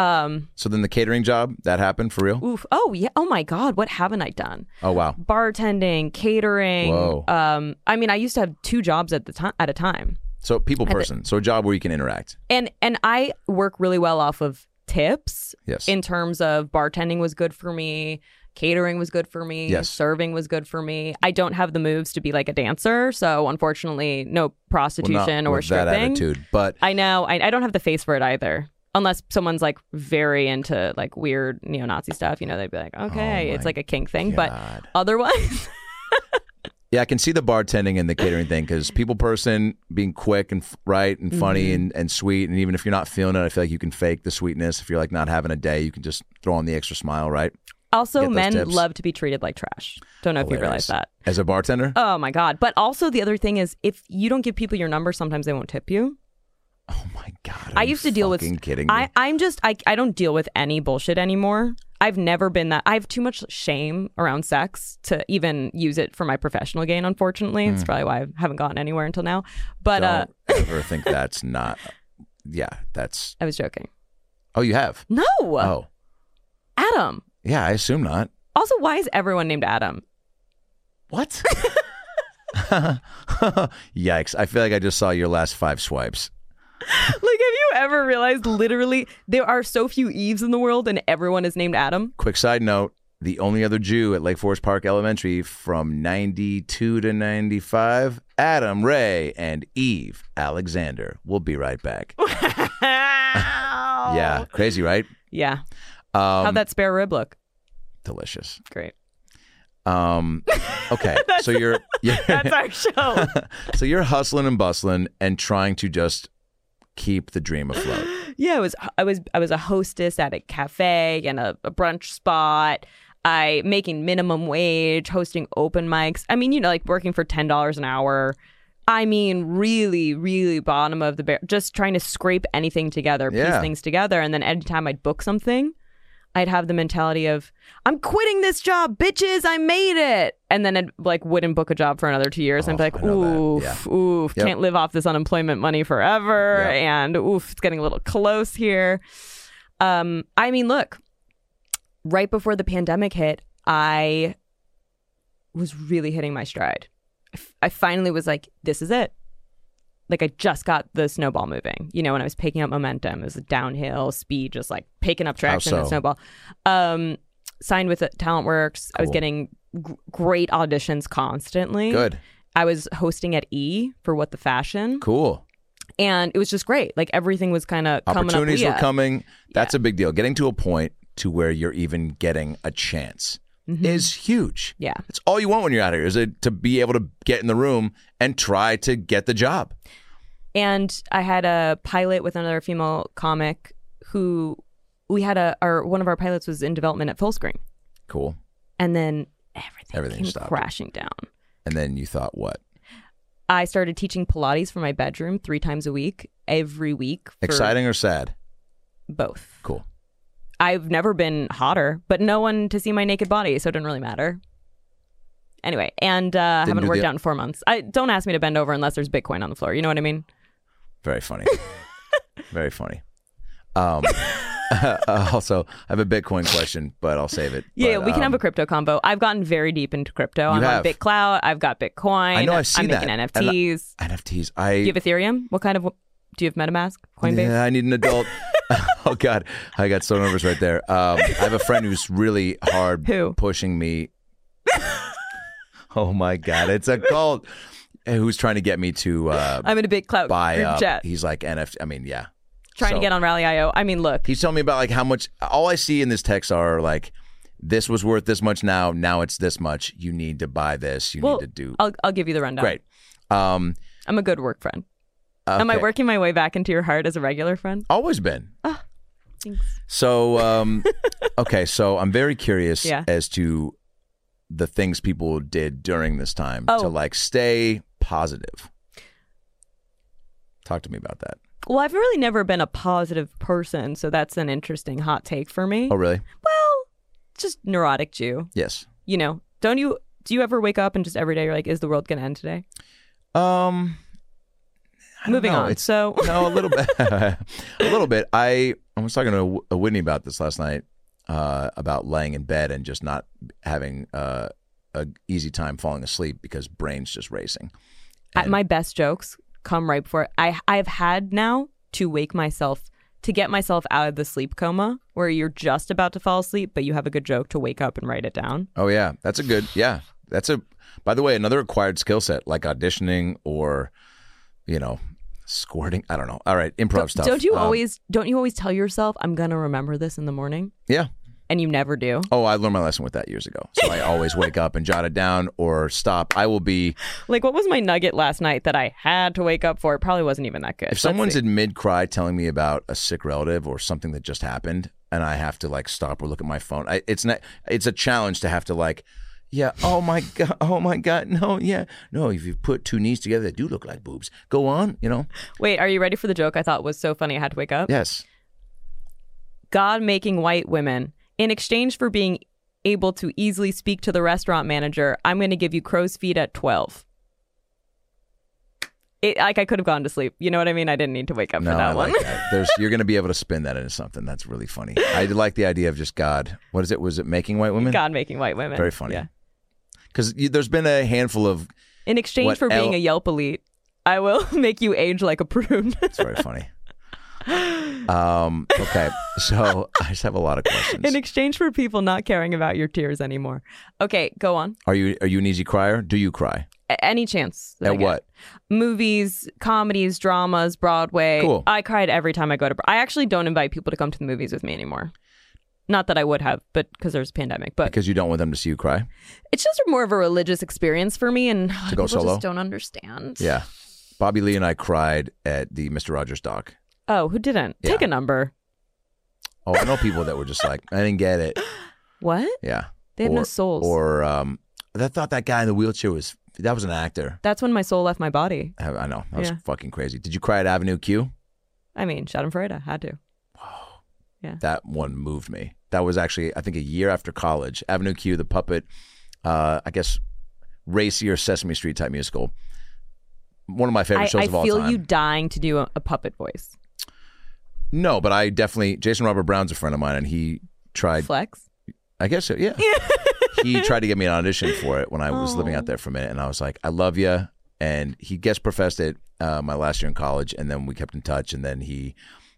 So then the catering job, that happened for real? oof. Oh yeah. Oh my God. What haven't I done? Oh, wow. Bartending, catering. Whoa. I used to have 2 jobs at a time. So people person. So a job where you can interact. And I work really well off of tips. Yes. In terms of bartending was good for me. Catering was good for me. Yes. Serving was good for me. I don't have the moves to be like a dancer. So unfortunately, no prostitution Well, not or with that stripping. attitude, but I know. I don't have the face for it either. Unless someone's very into weird neo-Nazi stuff, they'd be like, okay, Oh it's my a kink thing. God. But otherwise, yeah, I can see the bartending and the catering thing because people person being quick and right and funny and sweet. And even if you're not feeling it, I feel like you can fake the sweetness. If you're not having a day, you can just throw on the extra smile, right? also Get those men tips. love to be treated like trash. Don't know if you realize that. As a bartender? Oh my God. But also the other thing is if you don't give people your number, sometimes they won't tip you. Oh my God. I used to deal with kidding me? I don't deal with any bullshit anymore. I've never been that. I have too much shame around sex to even use it for my professional gain, unfortunately. It's probably why I haven't gotten anywhere until now. But Don't ever think that's not. Yeah, that's. I was joking. Oh, you have? No. Oh. Adam. Yeah, I assume not. Also, why is everyone named Adam? What? Yikes. I feel like I just saw your last 5 swipes. Have you ever realized literally there are so few Eves in the world and everyone is named Adam? Quick side note. The only other Jew at Lake Forest Park Elementary from 92 to 95, Adam Ray and Eve Alexander. We'll be right back. Yeah, crazy, right? Yeah. How'd that spare rib look? Delicious. Great. Okay, so you're That's our show. so you're hustling and bustling and trying to just keep the dream afloat. Yeah, I was a hostess at a cafe and a brunch spot. I making minimum wage, hosting open mics. I mean, like working for $10 an hour. I mean, really, really bottom of the barrel. Just trying to scrape anything together, piece things together, and then anytime I'd book something, I'd have the mentality of, I'm quitting this job, bitches, I made it. And then I'd wouldn't book a job for another 2 years. And I'd be like, oof, can't live off this unemployment money forever. Yep. And oof, it's getting a little close here. I mean, look, right before the pandemic hit, I was really hitting my stride. I finally was like, this is it. I just got the snowball moving, when I was picking up momentum. It was a downhill speed, just picking up traction and snowball. Signed with TalentWorks. Cool. I was getting great auditions constantly. Good. I was hosting at E! for What the Fashion. Cool. And it was just great. Everything was kind of coming up. Opportunities were coming. That's a big deal. Getting to a point to where you're even getting a chance is huge. Yeah. It's all you want when you're out here, is to be able to get in the room and try to get the job. And I had a pilot with another female comic who we had one of our pilots was in development at Fullscreen. Cool. And then everything came stopped. Crashing down. And then you thought what? I started teaching Pilates from my bedroom 3 times a week, every week. Exciting or sad? Both. Cool. I've never been hotter, but no one to see my naked body, so it didn't really matter. Anyway, and I haven't worked out in 4 months. Don't ask me to bend over unless there's Bitcoin on the floor. You know what I mean? Very funny. Very funny. Also, I have a Bitcoin question, but I'll save it. Yeah, but, we can have a crypto combo. I've gotten very deep into crypto. I'm on BitClout. I've got Bitcoin. I know, I've seen that. I'm making NFTs. NFTs. Do you have Ethereum? What kind of... Do you have MetaMask? Coinbase? Yeah, I need an adult. Oh, God. I got so nervous right there. I have a friend who's really hard pushing me. Oh, my God. It's a cult. Who's trying to get me to I'm in a BitClout group chat. He's like NFT. I mean, yeah. Trying to get on Rally.io. I mean, look. He's telling me about how much. All I see in this text are this was worth this much now. Now it's this much. You need to buy this. You need to do. I'll give you the rundown. Great. I'm a good work friend. Okay. Am I working my way back into your heart as a regular friend? Always been. Oh, thanks. So, okay. So I'm very curious as to the things people did during this time to stay positive. Talk to me about that. Well, I've really never been a positive person, so that's an interesting hot take for me. Oh, really? Well, just neurotic Jew. Yes. Do you ever wake up and just every day you're like, is the world going to end today? Moving on. No, a little bit. A little bit. I was talking to Whitney about this last night, about laying in bed and just not having a easy time falling asleep because brain's just racing. My best jokes come right before I've had now to wake myself, to get myself out of the sleep coma where you're just about to fall asleep, but you have a good joke to wake up and write it down. Oh yeah, that's by the way, another acquired skill set, like auditioning or squirting. I don't know. All right, improv stuff. Don't you always tell yourself, I'm gonna remember this in the morning? Yeah. And you never do. Oh, I learned my lesson with that years ago. So I always wake up and jot it down or stop. I will be... What was my nugget last night that I had to wake up for? It probably wasn't even that good. If someone's in mid-cry telling me about a sick relative or something that just happened and I have to stop or look at my phone, it's a challenge to have to yeah, oh my God, no, yeah. No, if you put 2 knees together, they do look like boobs. Go on, Wait, are you ready for the joke I thought was so funny I had to wake up? Yes. God making white women... In exchange for being able to easily speak to the restaurant manager, I'm going to give you crow's feet at 12. I could have gone to sleep. You know what I mean? I didn't need to wake up for that one. That. You're going to be able to spin that into something. That's really funny. I like the idea of just God. What is it? Was it making white women? God making white women. Very funny. Yeah. Because there's been a handful of... In exchange for being a Yelp elite, I will make you age like a prune. It's very funny. Okay, so I just have a lot of questions. In exchange for people not caring about your tears anymore. Okay, go on. Are you an easy crier? Do you cry? Any chance. At what? Movies, comedies, dramas, Broadway. Cool. I cried every time I go to... I actually don't invite people to come to the movies with me anymore. Not that I would have, but because there's a pandemic. But because you don't want them to see you cry? It's just more of a religious experience for me, and to go people solo? just don't understand. Yeah. Bobby Lee and I cried at the Mr. Rogers doc. Oh, who didn't? Yeah. Take a number. Oh, I know people that were just like, I didn't get it. What? Yeah. They have no souls. Or I thought that guy in the wheelchair was an actor. That's when my soul left my body. I know. That was Yeah. fucking crazy. Did you cry at Avenue Q? I mean, Schadenfreude. Had to. That one moved me. That was actually, I think, a year after college. Avenue Q, the puppet, I guess, racier Sesame Street type musical. One of my favorite shows of all time. I feel you dying to do a puppet voice. No, but I definitely, Jason Robert Brown's a friend of mine, and he tried. Flex? I guess so, yeah. He tried to get me an audition for it when I was living out there for a minute, and I was like, I love you. And he guest professed it my last year in college, and then we kept in touch, and then he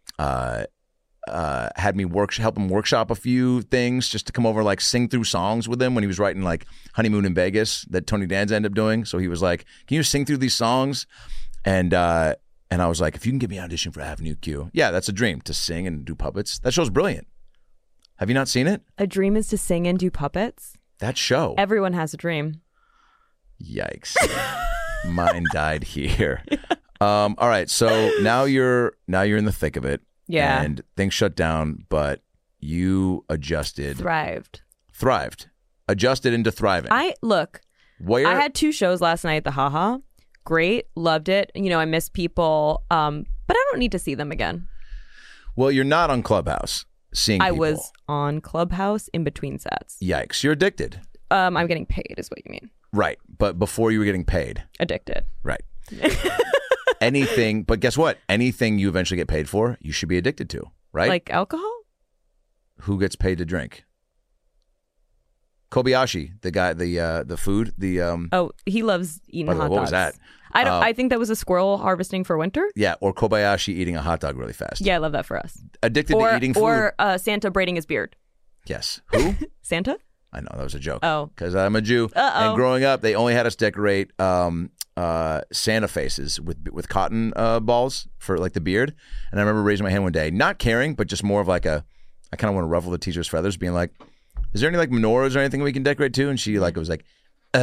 had me help him workshop a few things just to come over, like sing through songs with him when he was writing like Honeymoon in Vegas that Tony Danza ended up doing. So he was like, can you sing through these songs? And I was like, if you can get me an audition for Avenue Q, yeah, that's a dream, to sing and do puppets. That show's brilliant. Have you not seen it? A dream is to sing and do puppets? That show. Everyone has a dream. Yikes. Mine died here. All right, so now you're in the thick of it. Yeah. And things shut down, but you adjusted. Thrived. Adjusted into thriving. I had 2 shows last night at the Haha. Great. Loved it. You know, I miss people, but I don't need to see them again. Well, you're not on Clubhouse seeing people. I was on Clubhouse in between sets. Yikes. You're addicted. I'm getting paid is what you mean. Right. But before you were getting paid. Addicted. Right. Anything, but guess what? Anything you eventually get paid for, you should be addicted to, right? Like alcohol? Who gets paid to drink? Kobayashi, the guy, the food, Oh, he loves eating hot dogs. What was that? I think that was a squirrel harvesting for winter. Yeah, or Kobayashi eating a hot dog really fast. Yeah, I love that for us. Addicted to eating food. Or Santa braiding his beard. Yes. Who? Santa? I know, that was a joke. Oh. Because I'm a Jew. And growing up, they only had us decorate Santa faces with cotton balls for like the beard. And I remember raising my hand one day, not caring, but just more of like I kind of want to ruffle the teacher's feathers, being like, is there any like menorahs or anything we can decorate too? And she like was like,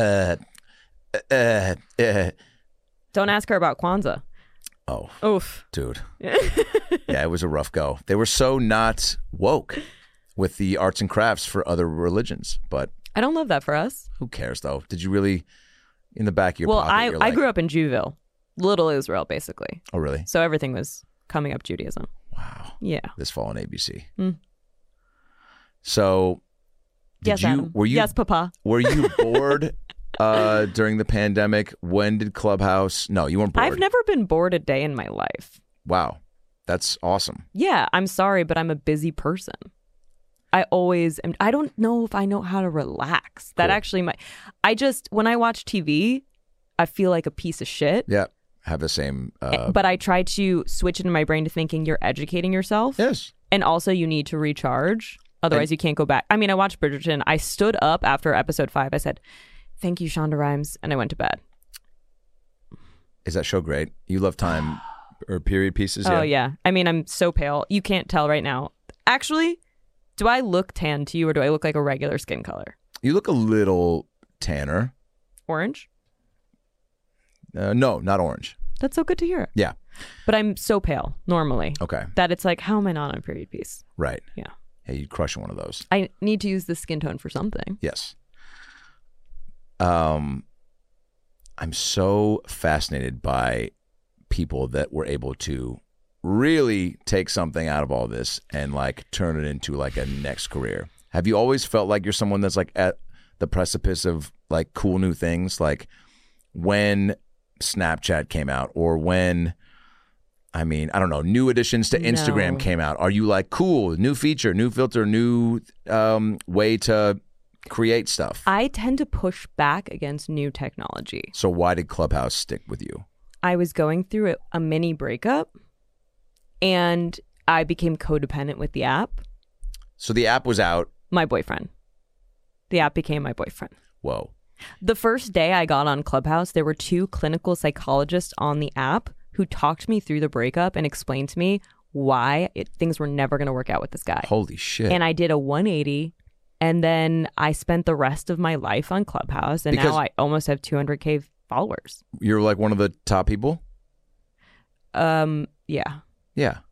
Don't ask her about Kwanzaa. Oh. Oof. Dude. Yeah, it was a rough go. They were so not woke with the arts and crafts for other religions, but I don't love that for us. Who cares though? Did you really, in the back of your pocket? I grew up in Jewville, Little Israel, basically. Oh, really? So everything was coming up Judaism. Wow. Yeah. This fall on ABC. So, were you? Yes, Papa. Were you bored during the pandemic? When did Clubhouse? No, you weren't bored. I've never been bored a day in my life. Wow, that's awesome. Yeah, I'm sorry, but I'm a busy person. I always am. I don't know if I know how to relax. That actually might. When I watch TV, I feel like a piece of shit. Yeah, have the same. But I try to switch it in my brain to thinking you're educating yourself. Yes. And also you need to recharge. Otherwise you can't go back. I mean, I watched Bridgerton. I stood up after episode 5. I said, thank you, Shonda Rhimes. And I went to bed. Is that show great? You love time or period pieces? Oh, yeah. I mean, I'm so pale. You can't tell right now. Actually, do I look tan to you or do I look like a regular skin color? You look a little tanner. Orange? No, not orange. That's so good to hear. Yeah. But I'm so pale normally. Okay. That it's like, how am I not on a period piece? Right. Yeah. Hey, you'd crush one of those. I need to use the skin tone for something. Yes. I'm so fascinated by people that were able to really take something out of all this and like turn it into like a next career. Have you always felt like you're someone that's like at the precipice of like cool new things? Like when Snapchat came out or when, I mean, I don't know, new additions to Instagram came out. Are you like, cool, new feature, new filter, new way to create stuff? I tend to push back against new technology. So why did Clubhouse stick with you? I was going through a mini breakup and I became codependent with the app. So the app was out. My boyfriend. The app became my boyfriend. Whoa. The first day I got on Clubhouse, there were 2 clinical psychologists on the app who talked me through the breakup and explained to me why things were never going to work out with this guy. Holy shit. And I did a 180 and then I spent the rest of my life on Clubhouse and now I almost have 200K followers. You're like one of the top people? Yeah. Yeah.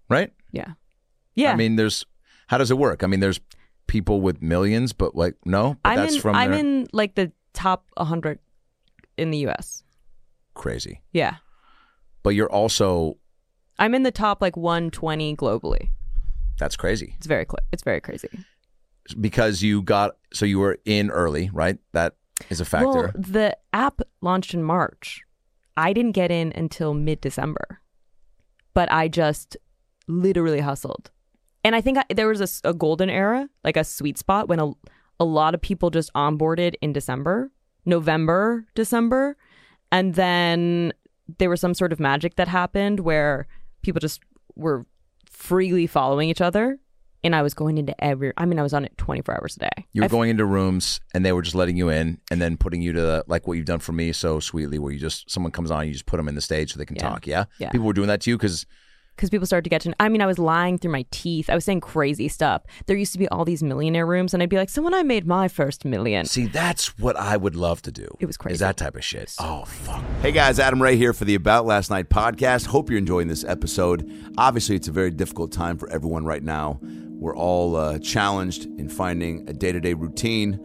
right? Yeah. Yeah. I mean, how does it work? I mean, there's people with millions, but like, no? But I'm in like the top 100 in the U.S. Crazy. Yeah. But you're also... I'm in the top like 120 globally. That's crazy. It's very crazy. Because you were in early, right? That is a factor. Well, the app launched in March. I didn't get in until mid-December. But I just literally hustled. And I think there was a golden era, like a sweet spot when a lot of people just onboarded in November, December. And then there was some sort of magic that happened where people just were freely following each other. And I was going into I was on it 24 hours a day. You were going into rooms and they were just letting you in and then putting you to like what you've done for me so sweetly, where someone comes on, you just put them in the stage so they can talk. Yeah. People were doing that to you because people started to get to... I mean, I was lying through my teeth. I was saying crazy stuff. There used to be all these millionaire rooms, and I'd be like, so when I made my first million... See, that's what I would love to do. It was crazy. Is that type of shit. Oh, fuck. Hey guys, Adam Ray here for the About Last Night podcast. Hope you're enjoying this episode. Obviously, it's a very difficult time for everyone right now. We're all challenged in finding a day-to-day routine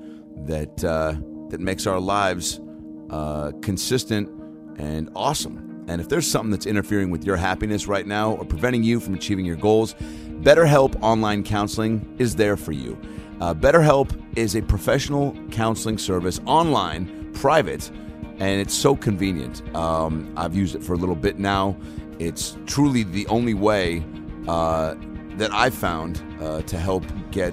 that makes our lives consistent and awesome. And if there's something that's interfering with your happiness right now or preventing you from achieving your goals, BetterHelp Online Counseling is there for you. BetterHelp is a professional counseling service, online, private, and it's so convenient. I've used it for a little bit now. It's truly the only way that I've found to help get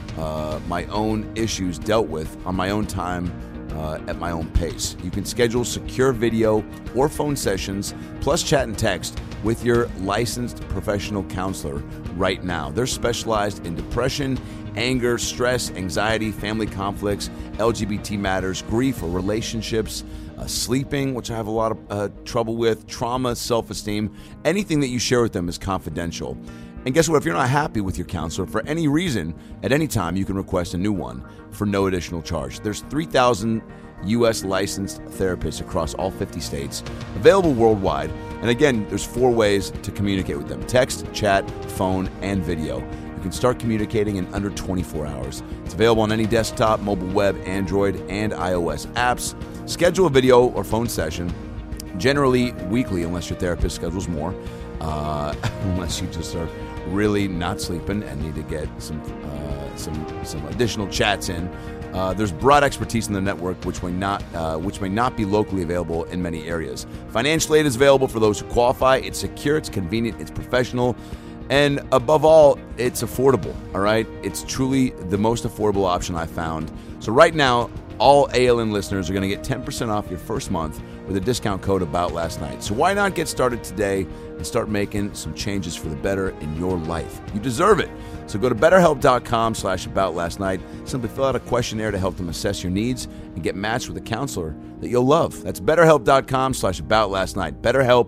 my own issues dealt with on my own time, at my own pace. You can schedule secure video or phone sessions, plus chat and text with your licensed professional counselor right now. They're specialized in depression, anger, stress, anxiety, family conflicts, LGBT matters, grief or relationships, sleeping, which I have a lot of trouble with, trauma, self-esteem. Anything that you share with them is confidential. And guess what? If you're not happy with your counselor for any reason, at any time, you can request a new one for no additional charge. There's 3,000 U.S. licensed therapists across all 50 states, available worldwide. And again, there's 4 ways to communicate with them: text, chat, phone, and video. You can start communicating in under 24 hours. It's available on any desktop, mobile web, Android, and iOS apps. Schedule a video or phone session, generally weekly, unless your therapist schedules more, unless you just are really not sleeping and need to get some additional chats in. There's broad expertise in the network, which may not be locally available in many areas. Financial aid is available for those who qualify. It's secure, it's convenient, it's professional, and above all, it's affordable. All right, it's truly the most affordable option I've found. So right now, all ALN listeners are going to get 10% off your first month with a discount code About Last Night. So why not get started today and start making some changes for the better in your life? You deserve it. So go to BetterHelp.com/AboutLastNight. Simply fill out a questionnaire to help them assess your needs and get matched with a counselor that you'll love. That's BetterHelp.com/AboutLastNight.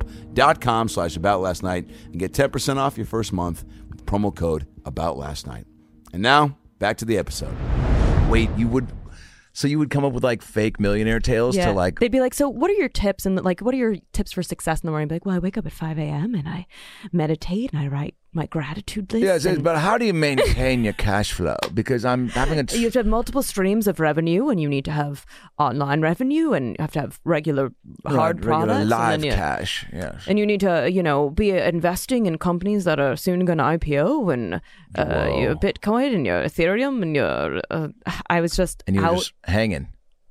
BetterHelp.com/AboutLastNight and get 10% off your first month with promo code About Last Night. And now back to the episode. Wait, you would come up with like fake millionaire tales to like... They'd be like, so what are your tips? And like, what are your tips for success in the morning? I'd be like, well, I wake up at 5 a.m. and I meditate and I write my gratitude list. Yeah, but how do you maintain your cash flow? Because I'm having a... You have to have multiple streams of revenue, and you need to have online revenue, and you have to have regular hard products. Live cash, yes. And you need to, be investing in companies that are soon going to IPO, and your Bitcoin and your Ethereum and your... I was just and you out... were just hanging.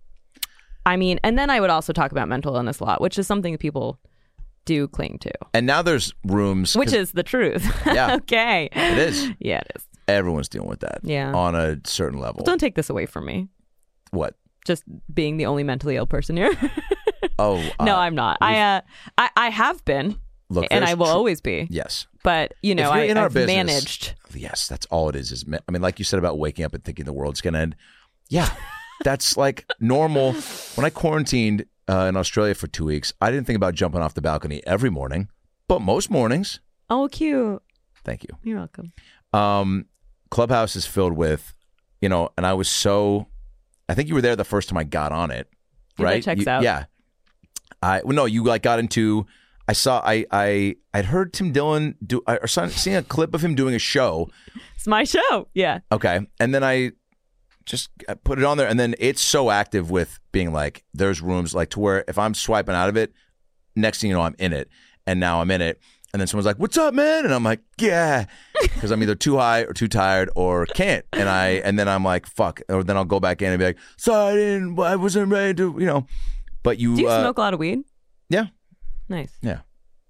I mean, and then I would also talk about mental illness a lot, which is something that people do cling to. And now there's rooms... Which is the truth. Yeah. Okay. It is. Yeah, it is. Everyone's dealing with that. Yeah. On a certain level. Don't take this away from me. What? Just being the only mentally ill person here. Oh. No, I'm not. I have been. Look, and I will always be. Yes. But, I've business, managed. Yes, that's all it is. I mean, like you said about waking up and thinking the world's going to end. Yeah. That's like normal. When I quarantined in Australia for 2 weeks, I didn't think about jumping off the balcony every morning, but most mornings. Oh, cute. Thank you. You're welcome. Clubhouse is filled with, and I was so, I think you were there the first time I got on it, right? That checks out. Yeah. You got into, I'd heard Tim Dillon do, or seen a clip of him doing a show. It's my show. Yeah. Okay. And then I just put it on there, and then it's so active with being like, there's rooms like to where if I'm swiping out of it, next thing you know, I'm in it. And now I'm in it. And then someone's like, "What's up, man?" And I'm like, "Yeah," because I'm either too high or too tired or can't. And then I'm like, "Fuck," or then I'll go back in and be like, "Sorry, I wasn't ready to," you know. But you do you smoke a lot of weed? Yeah. Nice. Yeah.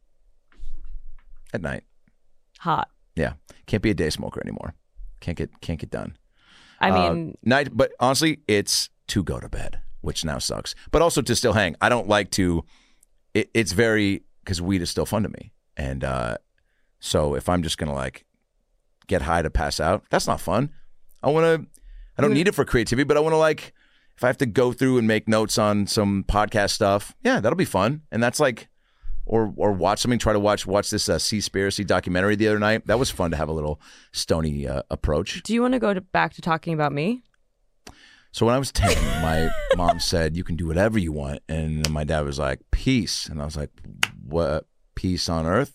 At night. Hot. Yeah. Can't be a day smoker anymore. Can't get done. I mean, night. But honestly, it's to go to bed, which now sucks. But also to still hang. I don't like to. It's very because weed is still fun to me. And so if I'm just going to like get high to pass out, that's not fun. I don't need it for creativity, but I want to like, if I have to go through and make notes on some podcast stuff, yeah, that'll be fun. And that's like, or watch something, try to watch this Seaspiracy documentary the other night. That was fun to have a little stony approach. Do you want to go back to talking about me? So when I was 10, my mom said, "You can do whatever you want." And then my dad was like, "Peace." And I was like, "What? Peace on earth?"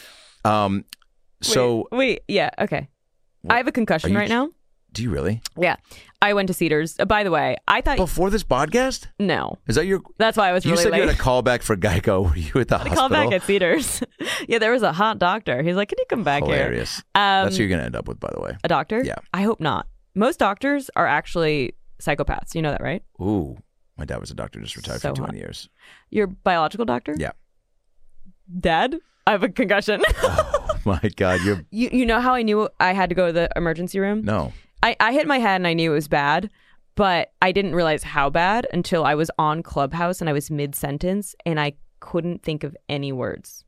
Wait, yeah, okay. I have a concussion right now. Do you really? Yeah. I went to Cedars. By the way, I thought before this podcast? No. Is that your? That's why I was you really said late. You had a callback for Geico. Were you at the hospital? Call back at Cedars. Yeah, there was a hot doctor. He's like, "Can you come back Hilarious. here?" That's who you're gonna end up with, by the way. A doctor? Yeah. I hope not. Most doctors are actually psychopaths. You know that, right? Ooh, my dad was a doctor, just retired for 20 years. Your biological doctor? Yeah. Dad, I have a concussion. Oh my God, you know how I knew I had to go to the emergency room? No. I hit my head and I knew it was bad, but I didn't realize how bad until I was on Clubhouse and I was mid-sentence and I couldn't think of any words.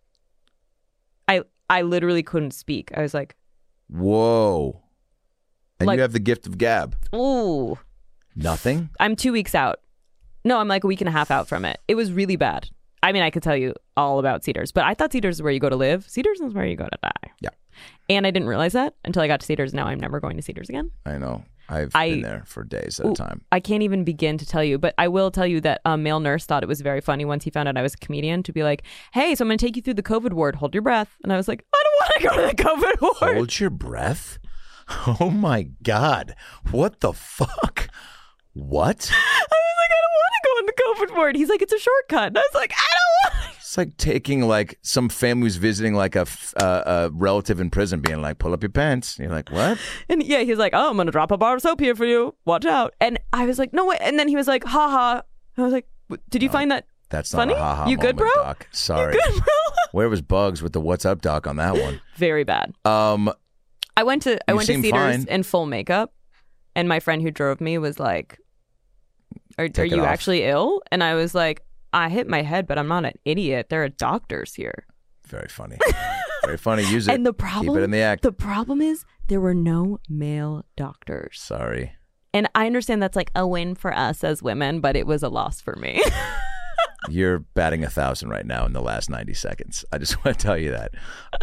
I literally couldn't speak. I was like, whoa. And you have the gift of gab. Ooh. Nothing? I'm 2 weeks out. No, I'm like a week and a half out from it. It was really bad. I mean, I could tell you all about Cedars, but I thought Cedars is where you go to live. Cedars is where you go to die. Yeah. And I didn't realize that until I got to Cedars. Now I'm never going to Cedars again. I know. I've been there for days at a time. I can't even begin to tell you, but I will tell you that a male nurse thought it was very funny once he found out I was a comedian to be like, "Hey, so I'm going to take you through the COVID ward. Hold your breath." And I was like, "I don't want to go to the COVID ward." Hold your breath? Oh my God. What the fuck? What? I was like, "I don't want to go in the COVID ward." He's like, "It's a shortcut." And I was like, "I don't want to." It's like taking like some family who's visiting like a relative in prison being like, "Pull up your pants." And you're like, "What?" And yeah, he's like, "Oh, I'm going to drop a bar of soap here for you. Watch out." And I was like, "No way." And then he was like, "Ha ha." I was like, "Did you find that That's funny? not a ha-ha You good, moment, bro? Doc. Sorry. You good, bro?" Where was Bugs with the "What's up, Doc" on that one? Very bad. I went to seem Cedars fine. in full makeup, and my friend who drove me was like, Are you off. actually ill?" And I was like, "I hit my head, but I'm not an idiot. There are doctors here." Very funny. Very funny. Use it. And the problem, Keep it in the act. The problem is there were no male doctors. Sorry. And I understand that's like a win for us as women, but it was a loss for me. You're batting 1,000 right now in the last 90 seconds. I just want to tell you that.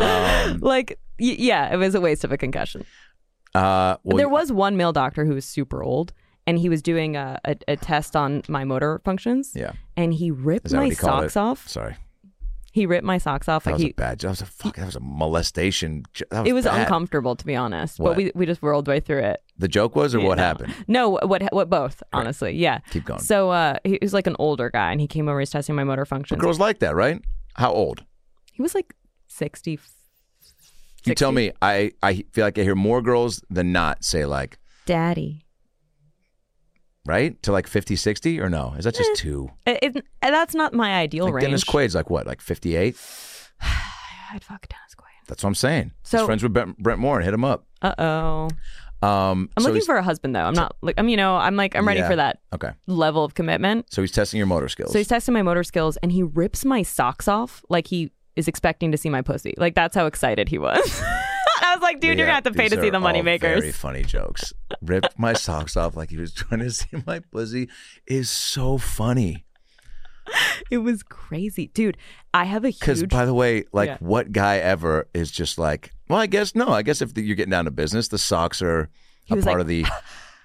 Yeah, it was a waste of a concussion. Well, there was one male doctor who was super old, and he was doing a test on my motor functions. Yeah. And he ripped Is that my what he called socks it? off. Sorry. He ripped my socks off. That Like was a bad job. That was a molestation. It was bad. uncomfortable, to be honest. What? But we just rolled right through it. The joke was, or what No. happened? No, what both, honestly. Yeah. Keep going. So he was like an older guy, and he came over, he's testing my motor functions. Girls like that, right? How old? He was like 60. You tell me. I feel like I hear more girls than not say like, "Daddy." right? To like 50, 60 or no? Is that just two? That's not my ideal Like range. Dennis Quaid's like what? Like 58? I'd fuck Dennis Quaid. That's what I'm saying. So- He's friends with Brent Moore. Hit him up. Uh-oh. I'm I'm looking for a husband, though. I'm not like, I'm ready Yeah. for that Okay. level of commitment. So he's testing your motor skills. So he's testing my motor skills, and he rips my socks off like he is expecting to see my pussy. Like, that's how excited he was. I was like, dude, you're going to have to pay to see the Very moneymakers. funny jokes. Ripped my socks off like he was trying to see my pussy is so funny. It was crazy. Dude, I have a Because, huge... by the way, like, Yeah. what guy ever is just like, well, I guess if you're getting down to business, the socks are a was part like- of the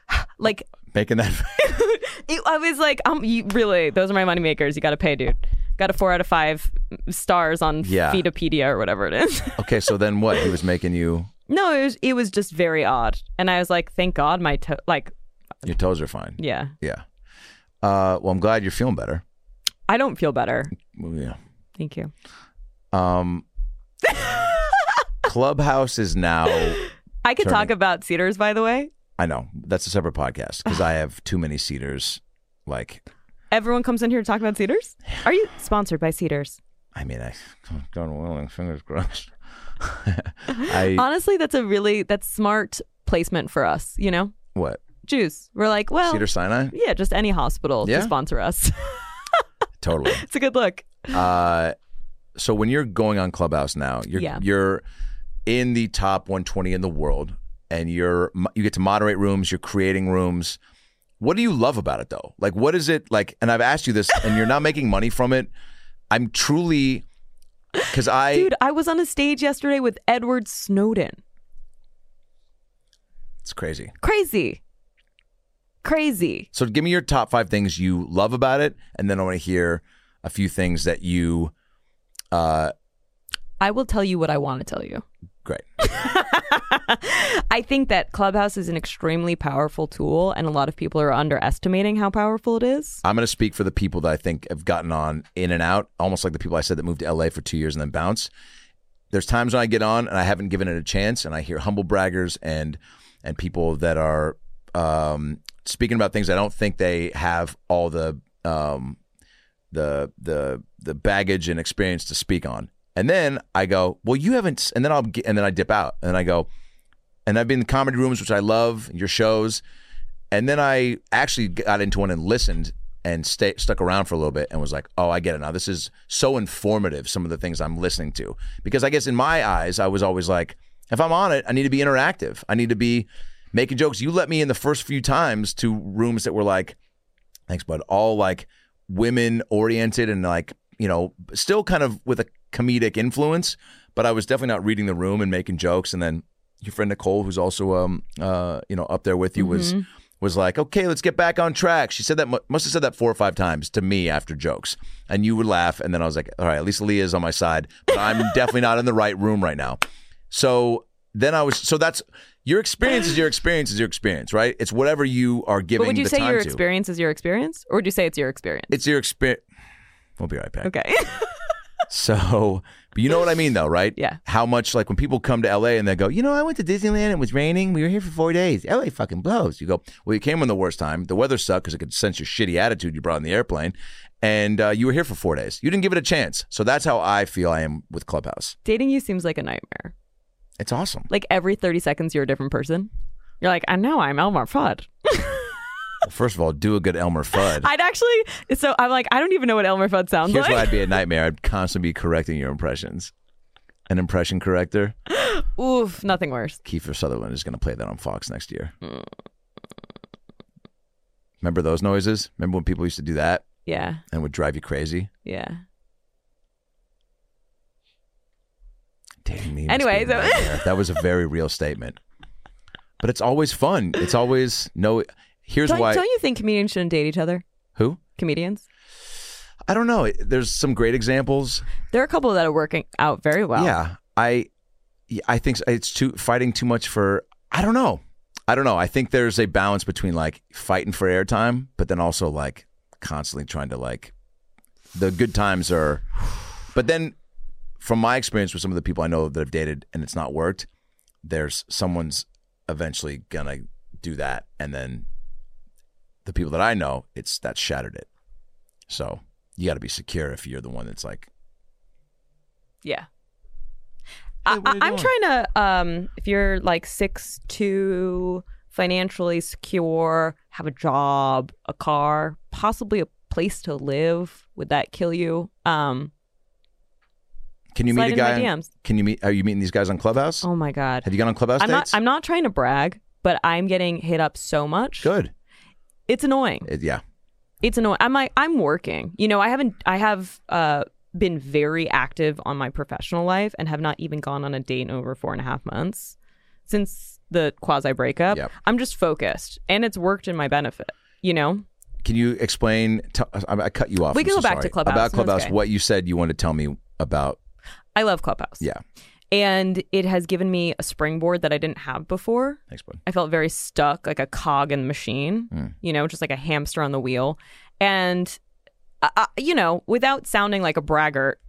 like, making that. I was like, those are my moneymakers. You got to pay, dude. Got a 4 out of 5 stars on Feedopedia or whatever it is. Okay, so then what? He was making you... No, it was just very odd. And I was like, thank God my your toes are fine. Yeah. Yeah. Well, I'm glad you're feeling better. I don't feel better. Well, yeah. Thank you. Clubhouse is now... I could talk about Cedars, by the way. I know. That's a separate podcast because I have too many Cedars. Like... Everyone comes in here to talk about Cedars? Are you sponsored by Cedars? I mean, God willing, fingers crossed. Honestly, that's smart placement for us, you know? What? Jews. We're like, well... Cedars-Sinai? Yeah, just any hospital to sponsor us. Totally. It's a good look. So when you're going on Clubhouse now, you're in the top 120 in the world, and you get to moderate rooms, you're creating rooms. What do you love about it, though? Like, what is it like? And I've asked you this, and you're not making money from it. I'm truly, because Dude, I was on a stage yesterday with Edward Snowden. It's crazy. Crazy. So give me your top 5 things you love about it, and then I want to hear a few things that you... I will tell you what I want to tell you. Great. I think that Clubhouse is an extremely powerful tool, and a lot of people are underestimating how powerful it is. I'm going to speak for the people that I think have gotten on in and out, almost like the people I said that moved to LA for 2 years and then bounce. There's times when I get on and I haven't given it a chance, and I hear humble braggers and people that are speaking about things I don't think they have all the baggage and experience to speak on. And then I go, well, you haven't, and then I dip out, and I go, and I've been in comedy rooms, which I love, your shows, and then I actually got into one and listened and stuck around for a little bit and was like, oh, I get it now. This is so informative, some of the things I'm listening to, because I guess in my eyes, I was always like, if I'm on it, I need to be interactive. I need to be making jokes. You let me in the first few times to rooms that were like, thanks, bud, all like women oriented and like, you know, still kind of with a comedic influence, but I was definitely not reading the room and making jokes. And then your friend Nicole, who's also up there with you, was like, okay, let's get back on track. She said that must have said that 4 or 5 times to me after jokes, and you would laugh. And then I was like, all right, at least Leah is on my side, but I'm definitely not in the right room right now. So then that's your experience is your experience, right? It's whatever you are giving. But would you the say time your to. Experience is your experience, or would you say it's your experience? It's your experience. We'll be right back. Okay. So, but you know what I mean, though, right? Yeah. How much, like, when people come to LA and they go, you know, I went to Disneyland, it was raining, we were here for 4 days. LA fucking blows. You go, well, you came on the worst time. The weather sucked because I could sense your shitty attitude you brought on the airplane. And you were here for 4 days. You didn't give it a chance. So that's how I feel I am with Clubhouse. Dating you seems like a nightmare. It's awesome. Like every 30 seconds, you're a different person. You're like, I know I'm Elmer Fudd. Well, first of all, do a good Elmer Fudd. I'm like, I don't even know what Elmer Fudd sounds like. Here's why I'd be a nightmare. I'd constantly be correcting your impressions. An impression corrector. Oof, nothing worse. Kiefer Sutherland is going to play that on Fox next year. Remember those noises? Remember when people used to do that? Yeah. And would drive you crazy? Yeah. Dating me. Anyway, that was a very real statement. But it's always fun. It's always why. Don't you think comedians shouldn't date each other? Who? Comedians. I don't know. There's some great examples. There are a couple that are working out very well. Yeah. I think it's fighting too much for. I don't know. I think there's a balance between like fighting for airtime, but then also like constantly trying to like the good times are. But then, from my experience with some of the people I know that have dated and it's not worked, there's someone's eventually gonna do that, and then the people that I know, that shattered it. So you got to be secure if you're the one that's like, yeah. Hey, I'm trying to, if you're like 6'2", financially secure, have a job, a car, possibly a place to live, would that kill you? Can you meet a guy? Are you meeting these guys on Clubhouse? Oh my God. Have you gone on Clubhouse dates? I'm not trying to brag, but I'm getting hit up so much. Good. It's annoying. Yeah. It's annoying. I'm working. You know, I have been very active on my professional life and have not even gone on a date in over 4.5 months since the quasi breakup. Yep. I'm just focused, and it's worked in my benefit, you know? Can you explain? I cut you off. We can go back sorry. to Clubhouse. About Clubhouse, okay. what you said you wanted to tell me about. I love Clubhouse. Yeah. And it has given me a springboard that I didn't have before. Thanks, bud. I felt very stuck, like a cog in the machine, just like a hamster on the wheel. And, without sounding like a braggart,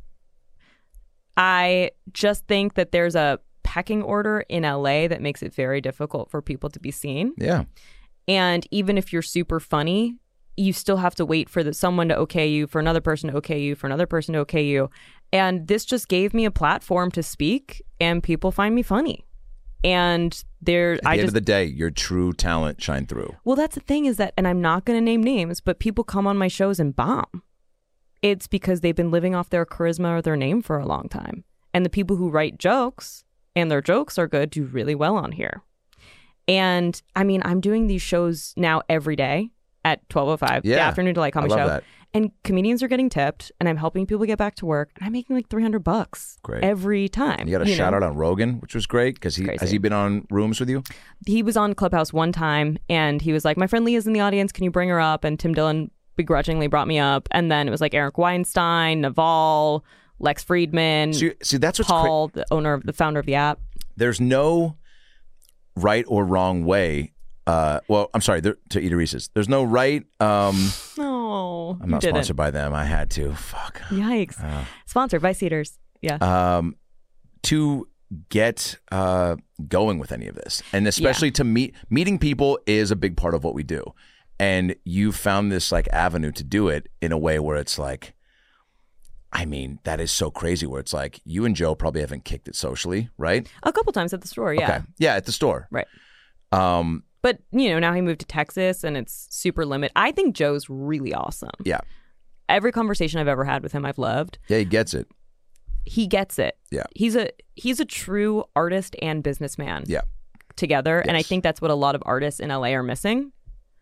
I just think that there's a pecking order in LA that makes it very difficult for people to be seen. Yeah. And even if you're super funny, you still have to wait for someone to okay you, for another person to okay you, for another person to okay you. And this just gave me a platform to speak, and people find me funny. And At the end of the day, your true talent shine through. Well, that's the thing is that, and I'm not going to name names, but people come on my shows and bomb. It's because they've been living off their charisma or their name for a long time. And the people who write jokes, and their jokes are good, do really well on here. And I mean, I'm doing these shows now every day at 12:05, the afternoon Delight Comedy Show. That. And comedians are getting tipped, and I'm helping people get back to work, and I'm making like $300 every time. You got a shout out on Rogan, which was great because has he been on rooms with you? He was on Clubhouse one time, and he was like, "My friend Leah's in the audience. Can you bring her up?" And Tim Dillon begrudgingly brought me up, and then it was like Eric Weinstein, Naval, Lex Friedman, See, that's what's Paul, the founder of the app. There's no right or wrong way. I'm sorry, to eat a Reese's. There's no right. No, I'm not sponsored by them. I had to. Fuck. Yikes. Sponsored by Cedars. Yeah. To get going with any of this, and especially to meeting people is a big part of what we do. And you found this like avenue to do it in a way where it's like, I mean, that is so crazy. Where it's like you and Joe probably haven't kicked it socially, right? A couple times at the store. Yeah. Okay. Yeah, at the store. Right. But, now he moved to Texas and it's super limited. I think Joe's really awesome. Yeah. Every conversation I've ever had with him, I've loved. Yeah, he gets it. He gets it. Yeah. He's a true artist and businessman. Yeah. Together. Yes. And I think that's what a lot of artists in LA are missing.